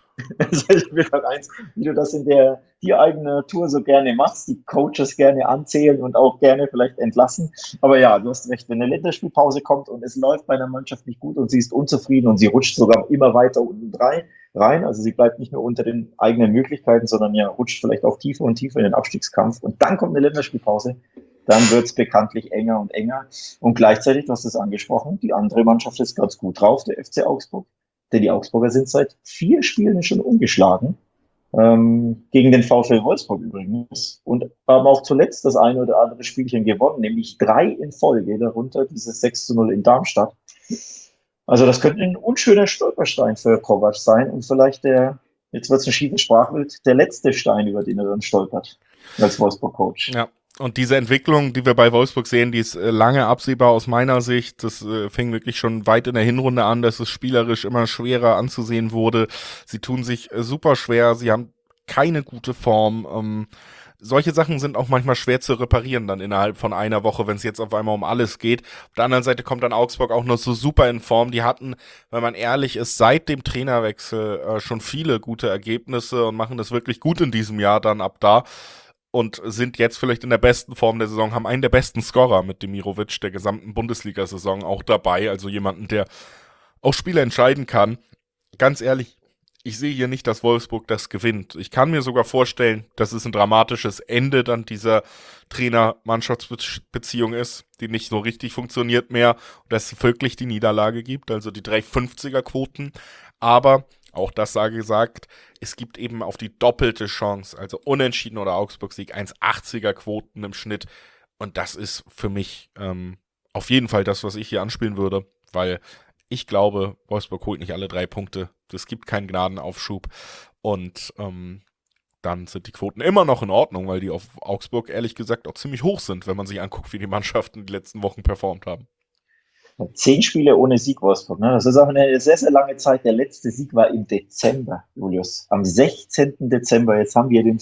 wie du das in die eigene Tour so gerne machst, die Coaches gerne anzählen und auch gerne vielleicht entlassen. Aber ja, du hast recht, wenn eine Länderspielpause kommt und es läuft bei einer Mannschaft nicht gut und sie ist unzufrieden und sie rutscht sogar immer weiter unten rein, also sie bleibt nicht nur unter den eigenen Möglichkeiten, sondern ja, rutscht vielleicht auch tiefer und tiefer in den Abstiegskampf und dann kommt eine Länderspielpause, dann wird es bekanntlich enger und enger. Und gleichzeitig, du hast es angesprochen, die andere Mannschaft ist ganz gut drauf, der FC Augsburg. Denn die Augsburger sind seit 4 Spielen schon ungeschlagen. Gegen den VfL Wolfsburg übrigens. Und haben auch zuletzt das eine oder andere Spielchen gewonnen, nämlich 3 in Folge, darunter dieses 6:0 in Darmstadt. Also das könnte ein unschöner Stolperstein für Kovac sein und vielleicht jetzt wird es ein schiefes Sprachbild, der letzte Stein, über den er dann stolpert als Wolfsburg-Coach. Ja. Und diese Entwicklung, die wir bei Wolfsburg sehen, die ist lange absehbar aus meiner Sicht. Das fing wirklich schon weit in der Hinrunde an, dass es spielerisch immer schwerer anzusehen wurde. Sie tun sich super schwer, sie haben keine gute Form. Solche Sachen sind auch manchmal schwer zu reparieren dann innerhalb von einer Woche, wenn es jetzt auf einmal um alles geht. Auf der anderen Seite kommt dann Augsburg auch noch so super in Form. Die hatten, wenn man ehrlich ist, seit dem Trainerwechsel schon viele gute Ergebnisse und machen das wirklich gut in diesem Jahr dann ab da. Und sind jetzt vielleicht in der besten Form der Saison, haben einen der besten Scorer mit Demirovic der gesamten Bundesliga-Saison auch dabei. Also jemanden, der auch Spiele entscheiden kann. Ganz ehrlich, ich sehe hier nicht, dass Wolfsburg das gewinnt. Ich kann mir sogar vorstellen, dass es ein dramatisches Ende dann dieser Trainer-Mannschaftsbeziehung ist, die nicht so richtig funktioniert mehr und dass es wirklich die Niederlage gibt, also die 3,50er-Quoten. Aber auch das sage gesagt, es gibt eben auf die doppelte Chance, also Unentschieden oder Augsburg-Sieg, 1,80er Quoten im Schnitt. Und das ist für mich auf jeden Fall das, was ich hier anspielen würde, weil ich glaube, Wolfsburg holt nicht alle 3 Punkte. Es gibt keinen Gnadenaufschub. Und dann sind die Quoten immer noch in Ordnung, weil die auf Augsburg ehrlich gesagt auch ziemlich hoch sind, wenn man sich anguckt, wie die Mannschaften die letzten Wochen performt haben. 10 Spiele ohne Sieg Wolfsburg. Ne? Das ist auch eine sehr, sehr lange Zeit. Der letzte Sieg war im Dezember, Julius. Am 16. Dezember. Jetzt haben wir den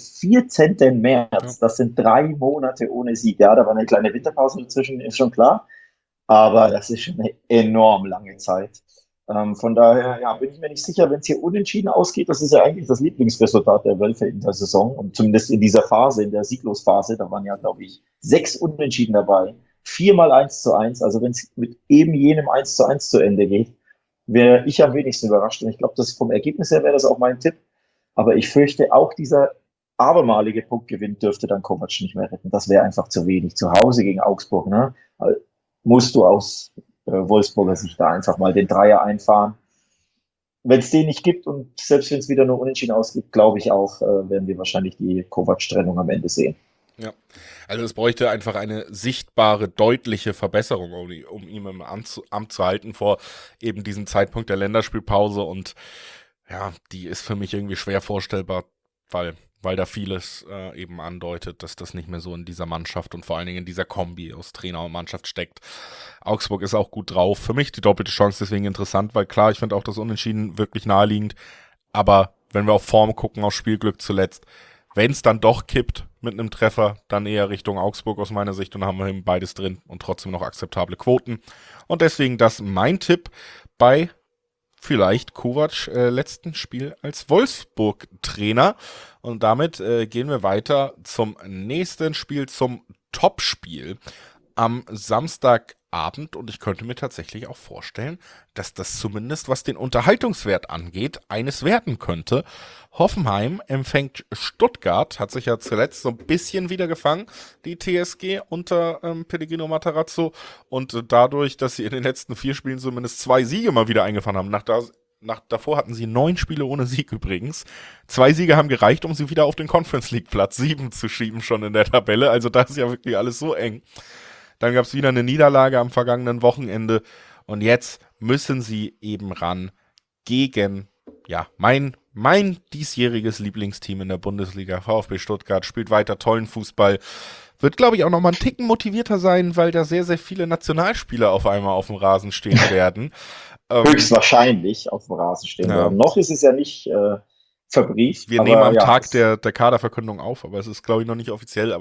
14. März. Das sind 3 Monate ohne Sieg. Ja, da war eine kleine Winterpause dazwischen, ist schon klar. Aber das ist schon eine enorm lange Zeit. Von daher ja, bin ich mir nicht sicher, wenn es hier unentschieden ausgeht. Das ist ja eigentlich das Lieblingsresultat der Wölfe in der Saison. Und zumindest in dieser Phase, in der Sieglosphase, da waren ja, glaube ich, 6 Unentschieden dabei. 4-mal 1:1. Also wenn es mit eben jenem 1:1 zu Ende geht, wäre ich am wenigsten überrascht. Und ich glaube, das vom Ergebnis her wäre das auch mein Tipp. Aber ich fürchte, auch dieser abermalige Punktgewinn dürfte dann Kovac nicht mehr retten. Das wäre einfach zu wenig. Zu Hause gegen Augsburg, ne? Musst du aus Wolfsburger Sicht da einfach mal den Dreier einfahren. Wenn es den nicht gibt und selbst wenn es wieder nur unentschieden ausgeht, glaube ich auch, werden wir wahrscheinlich die Kovac-Trennung am Ende sehen. Ja, also es bräuchte einfach eine sichtbare, deutliche Verbesserung, um ihn im Amt zu halten vor eben diesem Zeitpunkt der Länderspielpause. Und ja, die ist für mich irgendwie schwer vorstellbar, weil da vieles eben andeutet, dass das nicht mehr so in dieser Mannschaft und vor allen Dingen in dieser Kombi aus Trainer und Mannschaft steckt. Augsburg ist auch gut drauf. Für mich die doppelte Chance deswegen interessant, weil klar, ich finde auch das Unentschieden wirklich naheliegend. Aber wenn wir auf Form gucken, auf Spielglück zuletzt, wenn es dann doch kippt mit einem Treffer, dann eher Richtung Augsburg aus meiner Sicht und dann haben wir eben beides drin und trotzdem noch akzeptable Quoten. Und deswegen das mein Tipp bei vielleicht Kovac letzten Spiel als Wolfsburg-Trainer. Und damit gehen wir weiter zum nächsten Spiel, zum Topspiel am Samstagabend. Und ich könnte mir tatsächlich auch vorstellen, dass das zumindest, was den Unterhaltungswert angeht, eines werden könnte. Hoffenheim empfängt Stuttgart, hat sich ja zuletzt so ein bisschen wieder gefangen, die TSG unter Pellegrino Matarazzo. Und dadurch, dass sie in den letzten 4 Spielen zumindest 2 Siege mal wieder eingefahren haben, davor hatten sie 9 Spiele ohne Sieg übrigens. 2 Siege haben gereicht, um sie wieder auf den Conference League Platz 7 zu schieben, schon in der Tabelle. Also da ist ja wirklich alles so eng. Dann gab es wieder eine Niederlage am vergangenen Wochenende. Und jetzt müssen sie eben ran gegen, ja, mein diesjähriges Lieblingsteam in der Bundesliga. VfB Stuttgart spielt weiter tollen Fußball. Wird, glaube ich, auch noch mal einen Ticken motivierter sein, weil da sehr, sehr viele Nationalspieler auf einmal auf dem Rasen stehen werden. Höchstwahrscheinlich auf dem Rasen stehen werden. Noch ist es ja nicht verbrieft. Wir nehmen am Tag der Kaderverkündung auf, aber es ist, glaube ich, noch nicht offiziell, aber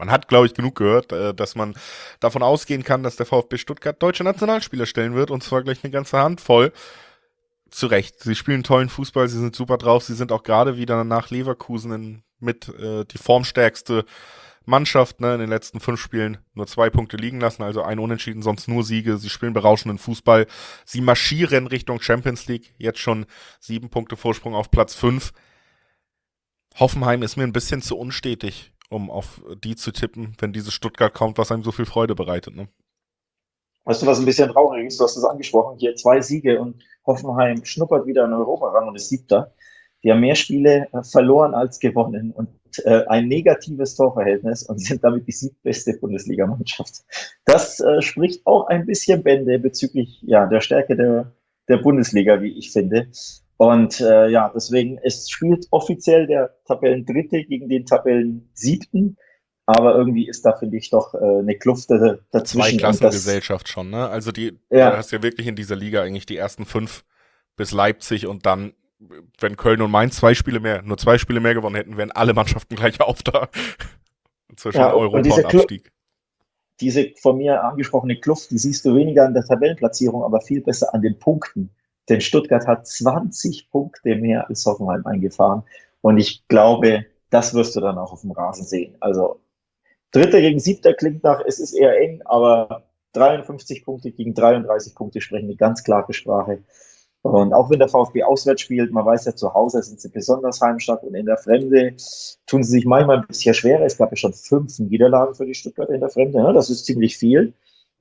Man hat, glaube ich, genug gehört, dass man davon ausgehen kann, dass der VfB Stuttgart deutsche Nationalspieler stellen wird, und zwar gleich eine ganze Handvoll. Zu Recht. Sie spielen tollen Fußball, sie sind super drauf, sie sind auch gerade wieder nach Leverkusen mit die formstärkste Mannschaft, ne, in den letzten 5 Spielen nur 2 Punkte liegen lassen, also ein Unentschieden, sonst nur Siege. Sie spielen berauschenden Fußball. Sie marschieren Richtung Champions League, jetzt schon 7 Punkte Vorsprung auf Platz 5. Hoffenheim ist mir ein bisschen zu unstetig, um auf die zu tippen, wenn dieses Stuttgart kommt, was einem so viel Freude bereitet. Ne? Weißt du, was ein bisschen traurig ist? Du hast es angesprochen. Hier 2 Siege und Hoffenheim schnuppert wieder in Europa ran und ist Siebter. Die haben mehr Spiele verloren als gewonnen und ein negatives Torverhältnis und sind damit die siebtbeste Bundesligamannschaft. Das spricht auch ein bisschen Bände bezüglich der Stärke der Bundesliga, wie ich finde. Und deswegen, es spielt offiziell der Tabellendritte gegen den Tabellensiebten. Aber irgendwie ist da, finde ich, doch eine Kluft dazwischen. Zweiklassengesellschaft schon, ne? Also du hast ja wirklich in dieser Liga eigentlich die ersten 5 bis Leipzig, und dann, wenn Köln und Mainz nur 2 Spiele mehr gewonnen hätten, wären alle Mannschaften gleich auf da. Zwischen Europa und Abstieg. Diese von mir angesprochene Kluft, die siehst du weniger an der Tabellenplatzierung, aber viel besser an den Punkten. Denn Stuttgart hat 20 Punkte mehr als Hoffenheim eingefahren. Und ich glaube, das wirst du dann auch auf dem Rasen sehen. Also Dritter gegen Siebter klingt nach, es ist eher eng, aber 53 Punkte gegen 33 Punkte sprechen eine ganz klare Sprache. Und auch wenn der VfB auswärts spielt, man weiß ja, zu Hause sind sie besonders heimstark und in der Fremde tun sie sich manchmal ein bisschen schwerer. Es gab ja schon 5 Niederlagen für die Stuttgarter in der Fremde, ne? Das ist ziemlich viel.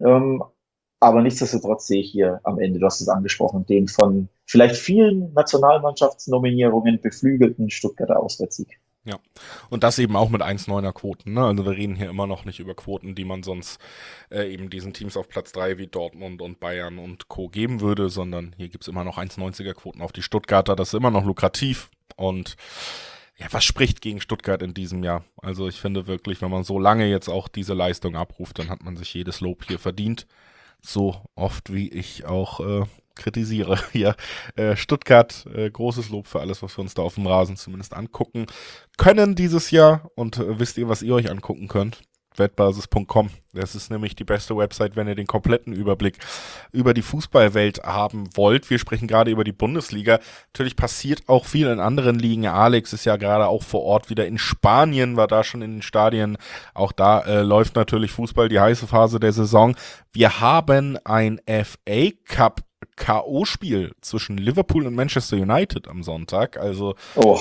Aber nichtsdestotrotz sehe ich hier am Ende, du hast es angesprochen, den von vielleicht vielen Nationalmannschaftsnominierungen beflügelten Stuttgarter Auswärtssieg. Ja, und das eben auch mit 1,9er Quoten, ne? Also wir reden hier immer noch nicht über Quoten, die man sonst eben diesen Teams auf Platz 3 wie Dortmund und Bayern und Co. geben würde, sondern hier gibt's immer noch 1,90er Quoten auf die Stuttgarter, das ist immer noch lukrativ. Und ja, was spricht gegen Stuttgart in diesem Jahr? Also ich finde wirklich, wenn man so lange jetzt auch diese Leistung abruft, dann hat man sich jedes Lob hier verdient. So oft wie ich auch kritisiere hier. Stuttgart, großes Lob für alles, was wir uns da auf dem Rasen zumindest angucken können dieses Jahr. Und wisst ihr, was ihr euch angucken könnt? Wettbasis.com. Das ist nämlich die beste Website, wenn ihr den kompletten Überblick über die Fußballwelt haben wollt. Wir sprechen gerade über die Bundesliga. Natürlich passiert auch viel in anderen Ligen. Alex ist ja gerade auch vor Ort wieder in Spanien, war da schon in den Stadien. Auch da läuft natürlich Fußball, die heiße Phase der Saison. Wir haben ein FA Cup K.O.-Spiel zwischen Liverpool und Manchester United am Sonntag. Also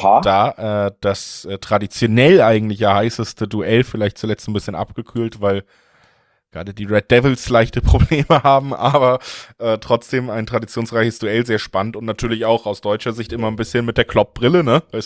da das traditionell eigentlich ja heißeste Duell, vielleicht zuletzt ein bisschen abgekühlt, weil gerade die Red Devils leichte Probleme haben, aber trotzdem ein traditionsreiches Duell, sehr spannend und natürlich auch aus deutscher Sicht immer ein bisschen mit der Klopp-Brille, ne? Es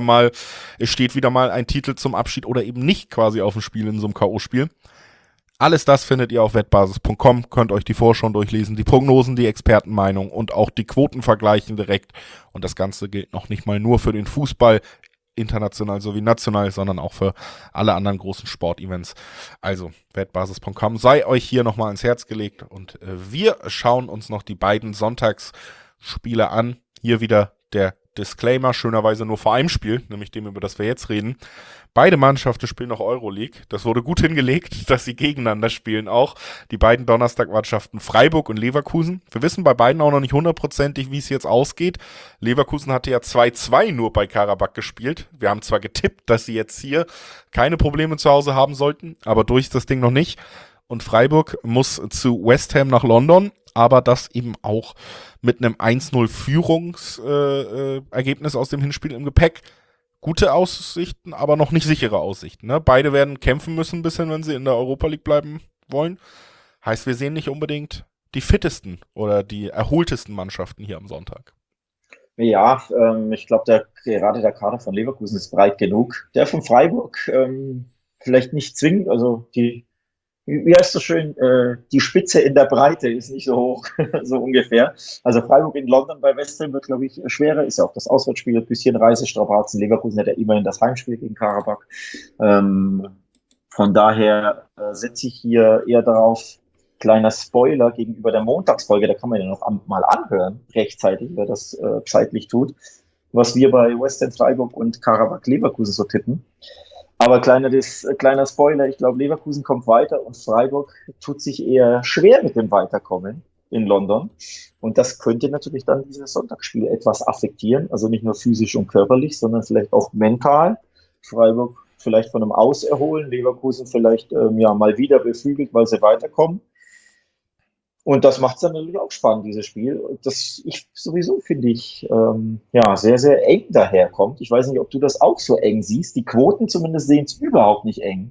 steht wieder mal ein Titel zum Abschied oder eben nicht quasi auf dem Spiel in so einem K.O.-Spiel. Alles das findet ihr auf wettbasis.com, könnt euch die Vorschau durchlesen, die Prognosen, die Expertenmeinung und auch die Quoten vergleichen direkt. Und das Ganze gilt noch nicht mal nur für den Fußball, international sowie national, sondern auch für alle anderen großen Sportevents. Also wettbasis.com sei euch hier nochmal ans Herz gelegt und wir schauen uns noch die beiden Sonntagsspiele an. Hier wieder der Disclaimer, schönerweise nur vor einem Spiel, nämlich dem, über das wir jetzt reden. Beide Mannschaften spielen noch Euroleague. Das wurde gut hingelegt, dass sie gegeneinander spielen auch. Die beiden Donnerstagmannschaften Freiburg und Leverkusen. Wir wissen bei beiden auch noch nicht hundertprozentig, wie es jetzt ausgeht. Leverkusen hatte ja 2-2 nur bei Karabakh gespielt. Wir haben zwar getippt, dass sie jetzt hier keine Probleme zu Hause haben sollten, aber durch ist das Ding noch nicht. Und Freiburg muss zu West Ham nach London, aber das eben auch mit einem 1-0 Führungsergebnis aus dem Hinspiel im Gepäck. Gute Aussichten, aber noch nicht sichere Aussichten. Ne? Beide werden kämpfen müssen ein bisschen, wenn sie in der Europa League bleiben wollen. Heißt, wir sehen nicht unbedingt die fittesten oder die erholtesten Mannschaften hier am Sonntag. Ja, ich glaube, gerade der Kader von Leverkusen ist breit genug. Der von Freiburg vielleicht nicht zwingend, also wie heißt das schön, die Spitze in der Breite ist nicht so hoch, so ungefähr. Also Freiburg in London bei West Ham wird, glaube ich, schwerer. Ist ja auch das Auswärtsspiel, ein bisschen Reisestrapazen. Leverkusen hat ja immerhin das Heimspiel gegen Karabakh. Von daher setze ich hier eher darauf, kleiner Spoiler gegenüber der Montagsfolge, da kann man ja noch mal anhören, rechtzeitig, wer das zeitlich tut, was wir bei West Ham Freiburg und Karabakh Leverkusen so tippen. Aber kleiner Spoiler, ich glaube, Leverkusen kommt weiter und Freiburg tut sich eher schwer mit dem Weiterkommen in London. Und das könnte natürlich dann dieses Sonntagsspiel etwas affektieren, also nicht nur physisch und körperlich, sondern vielleicht auch mental. Freiburg vielleicht von einem Aus erholen, Leverkusen vielleicht ja mal wieder beflügelt, weil sie weiterkommen. Und das macht es dann natürlich auch spannend, dieses Spiel. Das ich sowieso finde ich ja sehr, sehr eng daherkommt. Ich weiß nicht, ob du das auch so eng siehst. Die Quoten zumindest sehen es überhaupt nicht eng.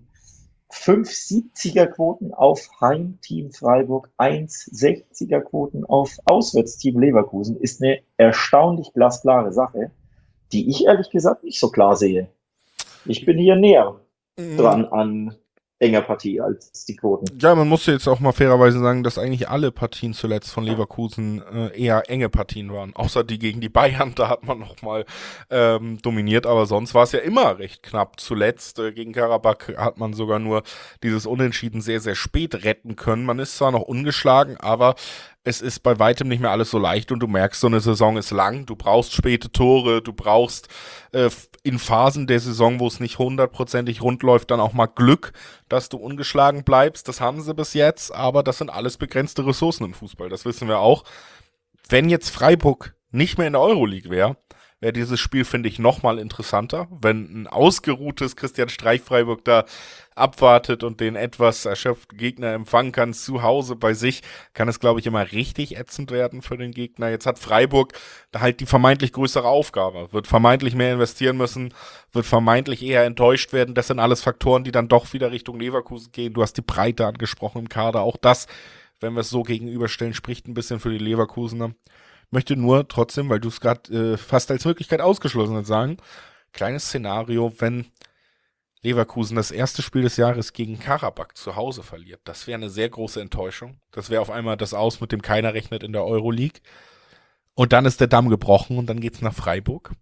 5,70er Quoten auf Heimteam Freiburg, 1,60er Quoten auf Auswärtsteam Leverkusen ist eine erstaunlich glasklare Sache, die ich ehrlich gesagt nicht so klar sehe. Ich bin hier näher dran an enger Partie als die Quoten. Ja, man muss jetzt auch mal fairerweise sagen, dass eigentlich alle Partien zuletzt von Leverkusen eher enge Partien waren. Außer die gegen die Bayern, da hat man nochmal dominiert, aber sonst war es ja immer recht knapp. Zuletzt gegen Karabakh hat man sogar nur dieses Unentschieden sehr, sehr spät retten können. Man ist zwar noch ungeschlagen, aber es ist bei weitem nicht mehr alles so leicht und du merkst, so eine Saison ist lang. Du brauchst späte Tore, du brauchst in Phasen der Saison, wo es nicht hundertprozentig rund läuft, dann auch mal Glück, dass du ungeschlagen bleibst. Das haben sie bis jetzt, aber das sind alles begrenzte Ressourcen im Fußball. Das wissen wir auch. Wenn jetzt Freiburg nicht mehr in der Euroleague wäre dieses Spiel, finde ich, nochmal interessanter. Wenn ein ausgeruhtes Christian Streich Freiburg da abwartet und den etwas erschöpften Gegner empfangen kann zu Hause bei sich, kann es, glaube ich, immer richtig ätzend werden für den Gegner. Jetzt hat Freiburg da halt die vermeintlich größere Aufgabe, wird vermeintlich mehr investieren müssen, wird vermeintlich eher enttäuscht werden. Das sind alles Faktoren, die dann doch wieder Richtung Leverkusen gehen. Du hast die Breite angesprochen im Kader. Auch das, wenn wir es so gegenüberstellen, spricht ein bisschen für die Leverkusener. Möchte nur trotzdem, weil du es gerade fast als Möglichkeit ausgeschlossen hast, sagen, kleines Szenario, wenn Leverkusen das erste Spiel des Jahres gegen Karabakh zu Hause verliert. Das wäre eine sehr große Enttäuschung. Das wäre auf einmal das Aus, mit dem keiner rechnet in der Euroleague. Und dann ist der Damm gebrochen und dann geht's nach Freiburg.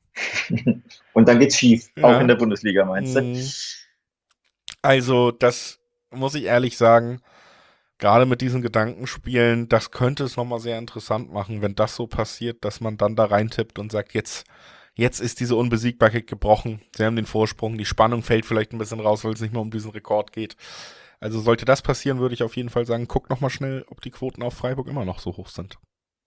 Und dann geht's schief, Ja. auch in der Bundesliga, meinst du? Also, das muss ich ehrlich sagen, gerade mit diesen Gedankenspielen, das könnte es nochmal sehr interessant machen, wenn das so passiert, dass man dann da reintippt und sagt, jetzt ist diese Unbesiegbarkeit gebrochen. Sie haben den Vorsprung, die Spannung fällt vielleicht ein bisschen raus, weil es nicht mehr um diesen Rekord geht. Also sollte das passieren, würde ich auf jeden Fall sagen, guck nochmal schnell, ob die Quoten auf Freiburg immer noch so hoch sind.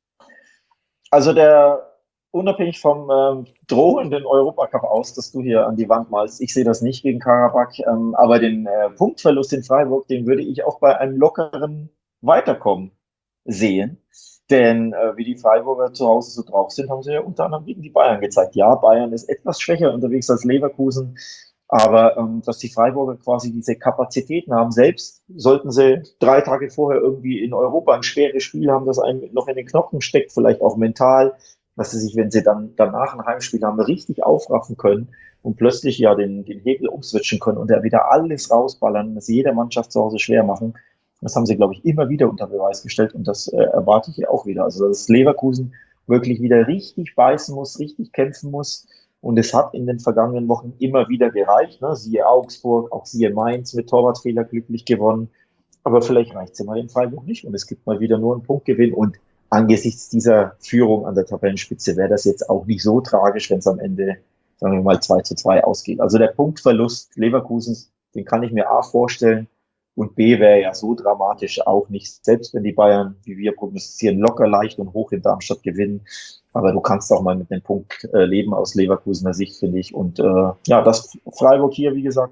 Also unabhängig vom drohenden Europacup aus, dass du hier an die Wand malst, ich sehe das nicht gegen Karabakh, aber den Punktverlust in Freiburg, den würde ich auch bei einem lockeren Weiterkommen sehen. Denn wie die Freiburger zu Hause so drauf sind, haben sie ja unter anderem gegen die Bayern gezeigt. Ja, Bayern ist etwas schwächer unterwegs als Leverkusen, aber dass die Freiburger quasi diese Kapazitäten haben, selbst sollten sie 3 Tage vorher irgendwie in Europa ein schweres Spiel haben, das einem noch in den Knochen steckt, vielleicht auch mental, dass sie sich, wenn sie dann danach ein Heimspiel haben, richtig aufraffen können und plötzlich ja den Hebel umswitchen können und da wieder alles rausballern, das jeder Mannschaft zu Hause schwer machen. Das haben sie, glaube ich, immer wieder unter Beweis gestellt und das erwarte ich hier auch wieder. Also, dass Leverkusen wirklich wieder richtig beißen muss, richtig kämpfen muss. Und es hat in den vergangenen Wochen immer wieder gereicht. Ne? Siehe Augsburg, auch siehe Mainz mit Torwartfehler glücklich gewonnen. Aber vielleicht reicht es immer in Freiburg nicht und es gibt mal wieder nur einen Punktgewinn. Und angesichts dieser Führung an der Tabellenspitze wäre das jetzt auch nicht so tragisch, wenn es am Ende, sagen wir mal, 2:2 ausgeht. Also der Punktverlust Leverkusens, den kann ich mir A vorstellen. Und B wäre ja so dramatisch auch nicht, selbst wenn die Bayern, wie wir prognostizieren, locker, leicht und hoch in Darmstadt gewinnen. Aber du kannst auch mal mit einem Punkt leben aus Leverkusener Sicht, finde ich. Und ja, dass Freiburg hier, wie gesagt,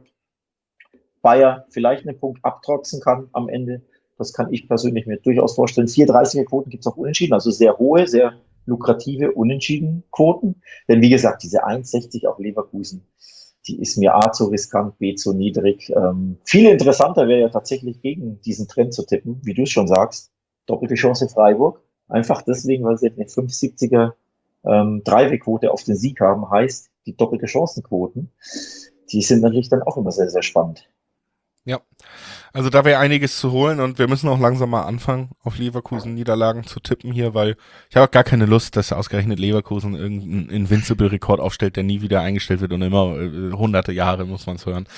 Bayern vielleicht einen Punkt abtrotzen kann am Ende, das kann ich persönlich mir durchaus vorstellen. 4,30er Quoten gibt es auch Unentschieden, also sehr hohe, sehr lukrative Unentschieden-Quoten. Denn wie gesagt, diese 1,60 auf Leverkusen, die ist mir A zu riskant, B zu niedrig. Viel interessanter wäre ja tatsächlich gegen diesen Trend zu tippen, wie du es schon sagst. Doppelte Chance Freiburg. Einfach deswegen, weil sie eine 5,70er Dreiwegquote auf den Sieg haben, heißt die doppelte Chancenquoten. Die sind natürlich dann auch immer sehr, sehr spannend. Ja, also da wäre einiges zu holen und wir müssen auch langsam mal anfangen, auf Leverkusen-Niederlagen zu tippen hier, weil ich habe auch gar keine Lust, dass ausgerechnet Leverkusen irgendeinen Invincible-Rekord aufstellt, der nie wieder eingestellt wird und immer hunderte Jahre muss man es hören.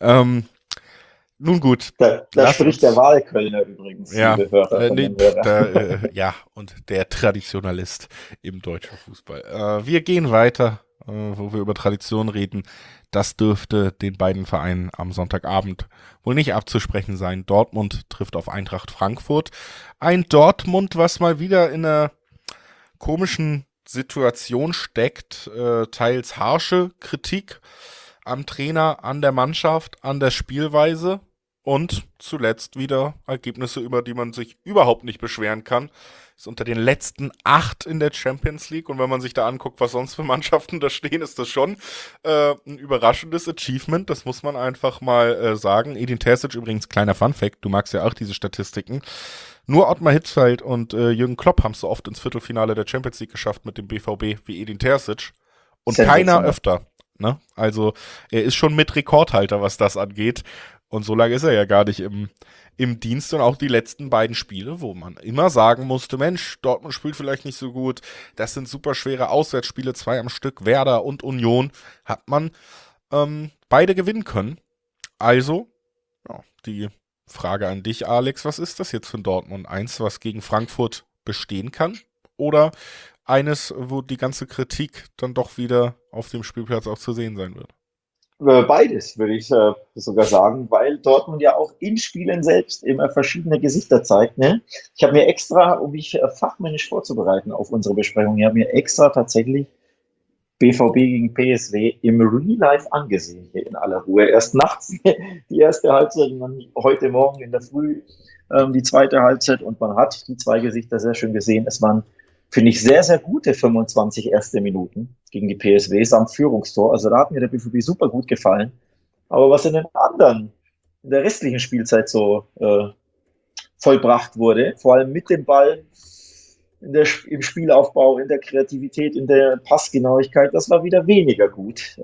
Nun gut. Da spricht der Wahlkölner übrigens, ja, liebe Hörer. ja, und der Traditionalist im deutschen Fußball. Wir gehen weiter wo wir über Tradition reden, das dürfte den beiden Vereinen am Sonntagabend wohl nicht abzusprechen sein. Dortmund trifft auf Eintracht Frankfurt. Ein Dortmund, was mal wieder in einer komischen Situation steckt, teils harsche Kritik am Trainer, an der Mannschaft, an der Spielweise und zuletzt wieder Ergebnisse, über die man sich überhaupt nicht beschweren kann. Ist unter den letzten 8 in der Champions League und wenn man sich da anguckt, was sonst für Mannschaften da stehen, ist das schon ein überraschendes Achievement, das muss man einfach mal sagen. Edin Terzic übrigens, kleiner Funfact, du magst ja auch diese Statistiken. Nur Ottmar Hitzfeld und Jürgen Klopp haben es so oft ins Viertelfinale der Champions League geschafft mit dem BVB wie Edin Terzic und keiner öfter. Ne? Also er ist schon mit Rekordhalter, was das angeht. Und so lange ist er ja gar nicht im Dienst und auch die letzten beiden Spiele, wo man immer sagen musste, Mensch, Dortmund spielt vielleicht nicht so gut, das sind super schwere Auswärtsspiele, 2 am Stück, Werder und Union, hat man beide gewinnen können. Also, ja, die Frage an dich, Alex, was ist das jetzt für ein Dortmund? Eins, was gegen Frankfurt bestehen kann? Oder eines, wo die ganze Kritik dann doch wieder auf dem Spielplatz auch zu sehen sein wird? Beides, würde ich sogar sagen, weil Dortmund ja auch in Spielen selbst immer verschiedene Gesichter zeigt. Ne? Ich habe mir extra, um mich fachmännisch vorzubereiten auf unsere Besprechung, ich habe mir extra tatsächlich BVB gegen PSW im Real Life angesehen, hier in aller Ruhe. Erst nachts die erste Halbzeit und dann heute Morgen in der Früh die zweite Halbzeit und man hat die zwei Gesichter sehr schön gesehen. Es waren, finde ich, sehr, sehr gute 25 erste Minuten gegen die PSW samt Führungstor. Also da hat mir der BVB super gut gefallen. Aber was in den anderen, in der restlichen Spielzeit so vollbracht wurde, vor allem mit dem Ball, im Spielaufbau, in der Kreativität, in der Passgenauigkeit, das war wieder weniger gut.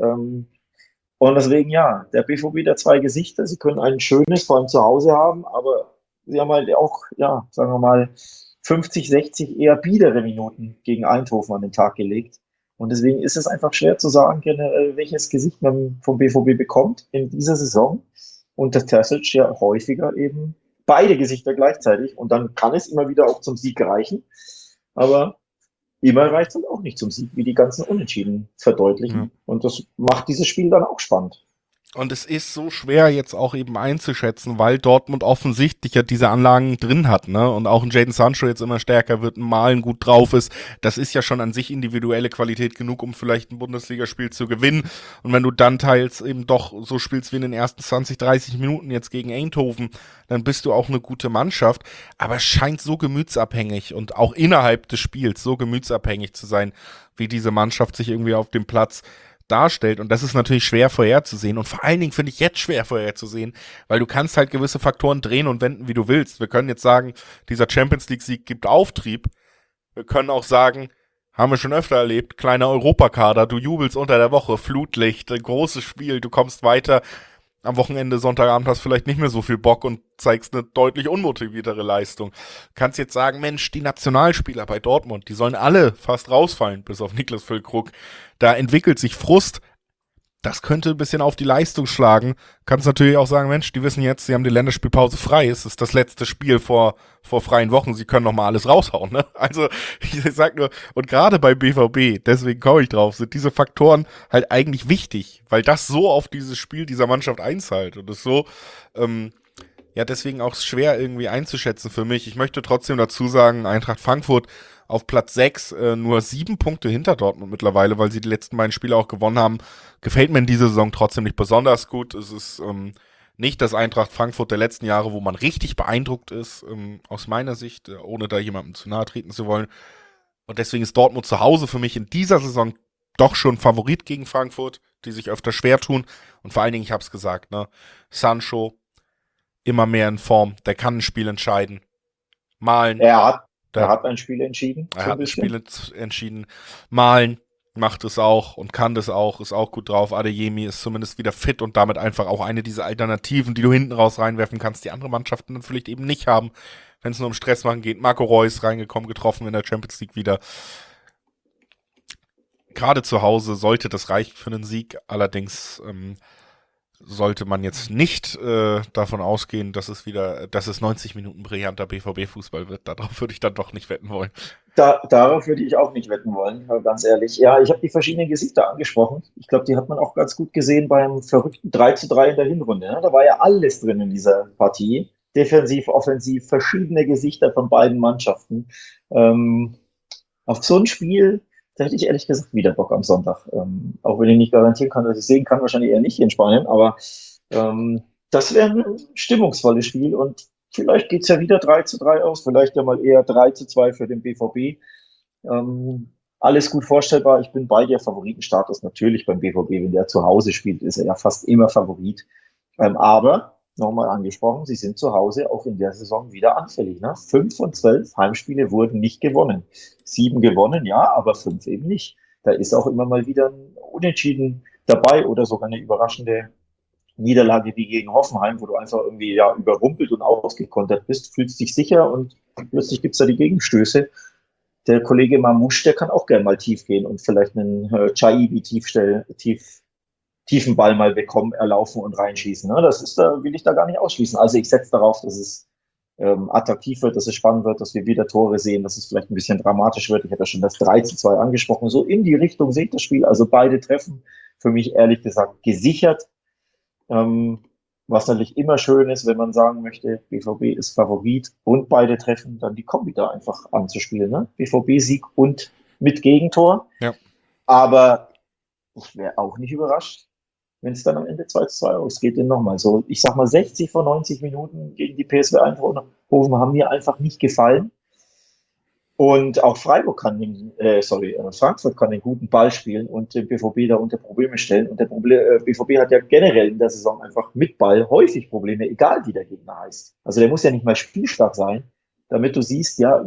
Und deswegen, ja, der BVB der zwei Gesichter, sie können ein schönes, vor allem zu Hause haben, aber sie haben halt auch, ja, sagen wir mal, 50, 60 eher biedere Minuten gegen Eindhoven an den Tag gelegt. Und deswegen ist es einfach schwer zu sagen, generell, welches Gesicht man vom BVB bekommt in dieser Saison. Und der Terzic ja häufiger eben beide Gesichter gleichzeitig. Und dann kann es immer wieder auch zum Sieg reichen. Aber immer reicht es halt auch nicht zum Sieg, wie die ganzen Unentschieden verdeutlichen. Ja. Und das macht dieses Spiel dann auch spannend. Und es ist so schwer jetzt auch eben einzuschätzen, weil Dortmund offensichtlich ja diese Anlagen drin hat, ne? Und auch ein Jadon Sancho jetzt immer stärker wird, ein Malen gut drauf ist. Das ist ja schon an sich individuelle Qualität genug, um vielleicht ein Bundesligaspiel zu gewinnen. Und wenn du dann teils eben doch so spielst wie in den ersten 20, 30 Minuten jetzt gegen Eindhoven, dann bist du auch eine gute Mannschaft. Aber es scheint so gemütsabhängig und auch innerhalb des Spiels so gemütsabhängig zu sein, wie diese Mannschaft sich irgendwie auf dem Platz darstellt und das ist natürlich schwer vorherzusehen und vor allen Dingen finde ich jetzt schwer vorherzusehen, weil du kannst halt gewisse Faktoren drehen und wenden, wie du willst. Wir können jetzt sagen, dieser Champions-League-Sieg gibt Auftrieb. Wir können auch sagen, haben wir schon öfter erlebt, kleiner Europakader, du jubelst unter der Woche, Flutlicht, ein großes Spiel, du kommst weiter. Am Wochenende, Sonntagabend hast vielleicht nicht mehr so viel Bock und zeigst eine deutlich unmotiviertere Leistung. Du kannst jetzt sagen, Mensch, die Nationalspieler bei Dortmund, die sollen alle fast rausfallen, bis auf Niklas Füllkrug. Da entwickelt sich Frust. Das könnte ein bisschen auf die Leistung schlagen. Kannst natürlich auch sagen, Mensch, die wissen jetzt, sie haben die Länderspielpause frei. Es ist das letzte Spiel vor freien Wochen. Sie können noch mal alles raushauen, ne? Also, ich sag nur, und gerade bei BVB, deswegen komme ich drauf, sind diese Faktoren halt eigentlich wichtig, weil das so auf dieses Spiel dieser Mannschaft einzahlt und ist so, ja, deswegen auch schwer irgendwie einzuschätzen für mich. Ich möchte trotzdem dazu sagen, Eintracht Frankfurt auf Platz 6, nur 7 Punkte hinter Dortmund mittlerweile, weil sie die letzten beiden Spiele auch gewonnen haben. Gefällt mir in dieser Saison trotzdem nicht besonders gut. Es ist nicht das Eintracht Frankfurt der letzten Jahre, wo man richtig beeindruckt ist, aus meiner Sicht, ohne da jemandem zu nahe treten zu wollen. Und deswegen ist Dortmund zu Hause für mich in dieser Saison doch schon Favorit gegen Frankfurt, die sich öfter schwer tun. Und vor allen Dingen, ich habe es gesagt, ne, Sancho immer mehr in Form, der kann ein Spiel entscheiden. Malen. Er hat ein Spiel entschieden. Er hat ein Spiel entschieden. Malen macht es auch und kann das auch, ist auch gut drauf. Adeyemi ist zumindest wieder fit und damit einfach auch eine dieser Alternativen, die du hinten raus reinwerfen kannst, die andere Mannschaften dann vielleicht eben nicht haben, wenn es nur um Stress machen geht. Marco Reus reingekommen, getroffen in der Champions League wieder. Gerade zu Hause sollte das reichen für einen Sieg, allerdings sollte man jetzt nicht davon ausgehen, dass es 90 Minuten brillanter BVB-Fußball wird. Darauf würde ich dann doch nicht wetten wollen. Darauf würde ich auch nicht wetten wollen, ganz ehrlich. Ja, ich habe die verschiedenen Gesichter angesprochen. Ich glaube, die hat man auch ganz gut gesehen beim verrückten 3:3 in der Hinrunde. Ne? Da war ja alles drin in dieser Partie. Defensiv, offensiv, verschiedene Gesichter von beiden Mannschaften. Ähm, auf so ein Spiel, da hätte ich ehrlich gesagt wieder Bock am Sonntag. Auch wenn ich nicht garantieren kann, dass ich sehen kann, wahrscheinlich eher nicht hier in Spanien, aber das wäre ein stimmungsvolles Spiel und vielleicht geht's ja wieder 3:3 aus, vielleicht ja mal eher 3:2 für den BVB. Alles gut vorstellbar. Ich bin bei dir. Favoritenstatus natürlich beim BVB. Wenn der zu Hause spielt, ist er ja fast immer Favorit. Aber, nochmal angesprochen, sie sind zu Hause auch in der Saison wieder anfällig. Ne? 5 von 12 Heimspiele wurden nicht gewonnen. 7 gewonnen, ja, aber 5 eben nicht. Da ist auch immer mal wieder ein Unentschieden dabei oder sogar eine überraschende Niederlage wie gegen Hoffenheim, wo du einfach irgendwie ja überrumpelt und ausgekontert bist, fühlst dich sicher und plötzlich gibt's da die Gegenstöße. Der Kollege Mamouche, der kann auch gerne mal tief gehen und vielleicht einen Chaibi tiefen Ball mal bekommen, erlaufen und reinschießen. Ne? Will ich da gar nicht ausschließen. Also ich setze darauf, dass es attraktiv wird, dass es spannend wird, dass wir wieder Tore sehen, dass es vielleicht ein bisschen dramatisch wird. Ich habe ja schon das 3:2 angesprochen. So in die Richtung sehe ich das Spiel. Also beide Treffen für mich ehrlich gesagt gesichert. Was natürlich immer schön ist, wenn man sagen möchte, BVB ist Favorit und beide Treffen, dann die Kombi da einfach anzuspielen. Ne? BVB-Sieg und mit Gegentor. Ja. Aber ich wäre auch nicht überrascht, wenn es dann am Ende 2:2 ausgeht. Denn nochmal so, ich sag mal, 60 von 90 Minuten gegen die PSV Eindhoven haben mir einfach nicht gefallen. Und auch Frankfurt kann den guten Ball spielen und den BVB da unter Probleme stellen. Und der BVB hat ja generell in der Saison einfach mit Ball häufig Probleme, egal wie der Gegner heißt. Also der muss ja nicht mal spielstark sein, damit du siehst, ja,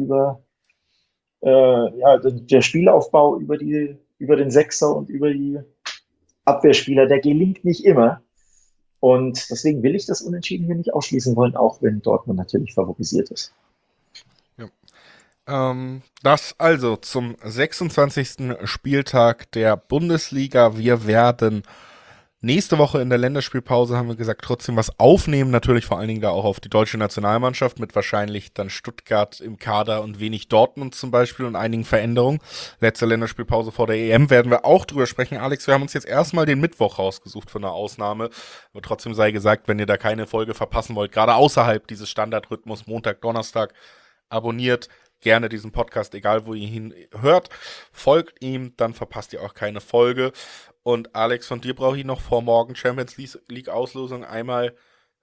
der Spielaufbau über den Sechser und über die Abwehrspieler, der gelingt nicht immer. Und deswegen will ich das Unentschieden hier nicht ausschließen wollen, auch wenn Dortmund natürlich favorisiert ist. Das also zum 26. Spieltag der Bundesliga. Wir werden nächste Woche in der Länderspielpause, haben wir gesagt, trotzdem was aufnehmen. Natürlich vor allen Dingen da auch auf die deutsche Nationalmannschaft mit wahrscheinlich dann Stuttgart im Kader und wenig Dortmund zum Beispiel und einigen Veränderungen. Letzte Länderspielpause vor der EM werden wir auch drüber sprechen. Alex, wir haben uns jetzt erstmal den Mittwoch rausgesucht für eine Ausnahme. Aber trotzdem sei gesagt, wenn ihr da keine Folge verpassen wollt, gerade außerhalb dieses Standardrhythmus Montag, Donnerstag, abonniert gerne diesen Podcast, egal wo ihr ihn hört. Folgt ihm, dann verpasst ihr auch keine Folge. Und Alex, von dir brauche ich noch vor morgen Champions League Auslosung einmal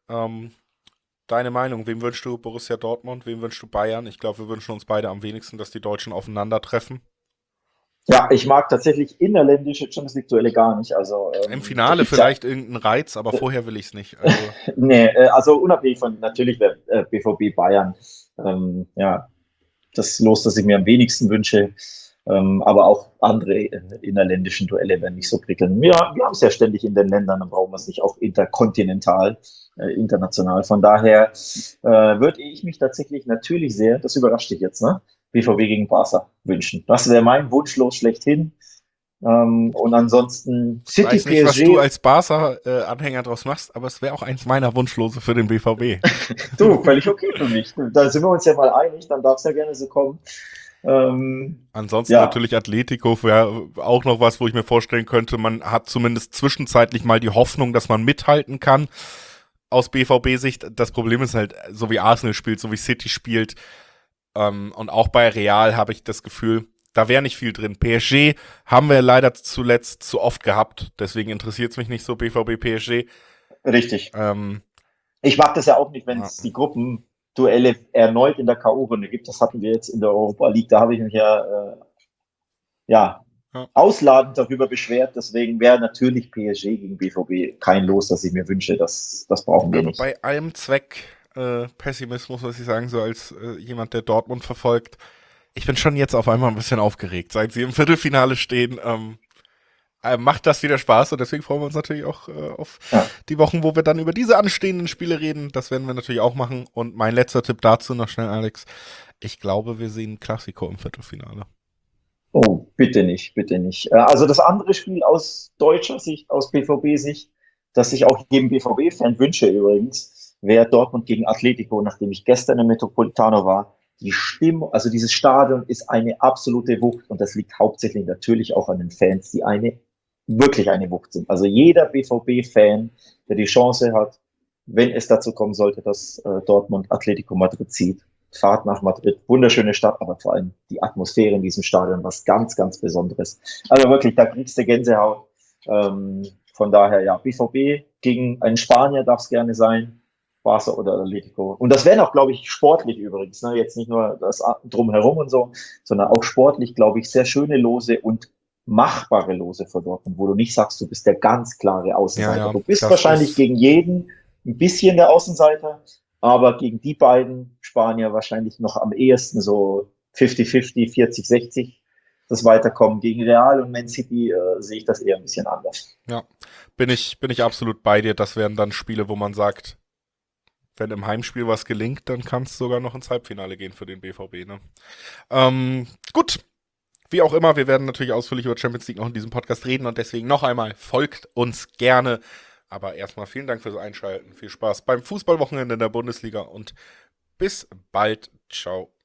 deine Meinung. Wem wünschst du Borussia Dortmund? Wem wünschst du Bayern? Ich glaube, wir wünschen uns beide am wenigsten, dass die Deutschen aufeinandertreffen. Ja, ich mag tatsächlich innerländische Champions League Duelle gar nicht. Also im Finale vielleicht irgendeinen Reiz, aber vorher will ich es nicht. Also. Nee, also unabhängig von natürlich wäre BVB Bayern. Ja, das Los, das ich mir am wenigsten wünsche. Aber auch andere innerländischen Duelle werden nicht so prickeln. Wir haben es ja ständig in den Ländern, dann brauchen wir es nicht auch interkontinental, international. Von daher würde ich mich tatsächlich natürlich sehr, das überrascht dich jetzt, ne? BVB gegen Barca wünschen. Das wäre mein Wunschlos schlechthin. Und ansonsten City, ich weiß nicht, PSG. Was du als Barca-Anhänger draus machst, aber es wäre auch eins meiner Wunschlose für den BVB. Du, völlig okay für mich. Da sind wir uns ja mal einig, dann darf es ja gerne so kommen. Ansonsten natürlich Atletico wäre auch noch was, wo ich mir vorstellen könnte, man hat zumindest zwischenzeitlich mal die Hoffnung, dass man mithalten kann aus BVB-Sicht. Das Problem ist halt, so wie Arsenal spielt, so wie City spielt und auch bei Real habe ich das Gefühl, da wäre nicht viel drin. PSG haben wir leider zuletzt zu oft gehabt. Deswegen interessiert es mich nicht so, BVB, PSG. Richtig. Ich mag das ja auch nicht, wenn es die Gruppenduelle erneut in der K.O.-Runde gibt. Das hatten wir jetzt in der Europa League. Da habe ich mich ausladend darüber beschwert. Deswegen wäre natürlich PSG gegen BVB kein Los, das ich mir wünsche. Das brauchen wir nicht. Bei allem Zweck Pessimismus, muss ich sagen, so als jemand, der Dortmund verfolgt, ich bin schon jetzt auf einmal ein bisschen aufgeregt. Seit sie im Viertelfinale stehen, macht das wieder Spaß und deswegen freuen wir uns natürlich auch auf die Wochen, wo wir dann über diese anstehenden Spiele reden. Das werden wir natürlich auch machen. Und mein letzter Tipp dazu noch schnell, Alex. Ich glaube, wir sehen Klassiko im Viertelfinale. Oh, bitte nicht, bitte nicht. Also das andere Spiel aus deutscher Sicht, aus BVB-Sicht, das ich auch jedem BVB-Fan wünsche übrigens, wäre Dortmund gegen Atletico, nachdem ich gestern im Metropolitano war. Die Stimmung, also dieses Stadion ist eine absolute Wucht und das liegt hauptsächlich natürlich auch an den Fans, die wirklich eine Wucht sind. Also jeder BVB-Fan, der die Chance hat, wenn es dazu kommen sollte, dass Dortmund Atletico Madrid zieht, Fahrt nach Madrid, wunderschöne Stadt, aber vor allem die Atmosphäre in diesem Stadion, was ganz, ganz Besonderes. Also wirklich, da kriegst du Gänsehaut. Von daher, ja, BVB gegen einen Spanier darf es gerne sein, Barca oder Atletico. Und das wäre auch, glaube ich, sportlich übrigens, ne? Jetzt nicht nur das Drumherum und so, sondern auch sportlich, glaube ich, sehr schöne Lose und machbare Lose für Dortmund, wo du nicht sagst, du bist der ganz klare Außenseiter. Ja, Du bist das wahrscheinlich ist, gegen jeden ein bisschen der Außenseiter, aber gegen die beiden Spanier wahrscheinlich noch am ehesten so 50-50, 40-60 das Weiterkommen. Gegen Real und Man City sehe ich das eher ein bisschen anders. ja, bin ich absolut bei dir. Das wären dann Spiele, wo man sagt, wenn im Heimspiel was gelingt, dann kann es sogar noch ins Halbfinale gehen für den BVB, ne? Gut. Wie auch immer, wir werden natürlich ausführlich über Champions League noch in diesem Podcast reden und deswegen noch einmal folgt uns gerne. Aber erstmal vielen Dank fürs Einschalten. Viel Spaß beim Fußballwochenende in der Bundesliga und bis bald. Ciao.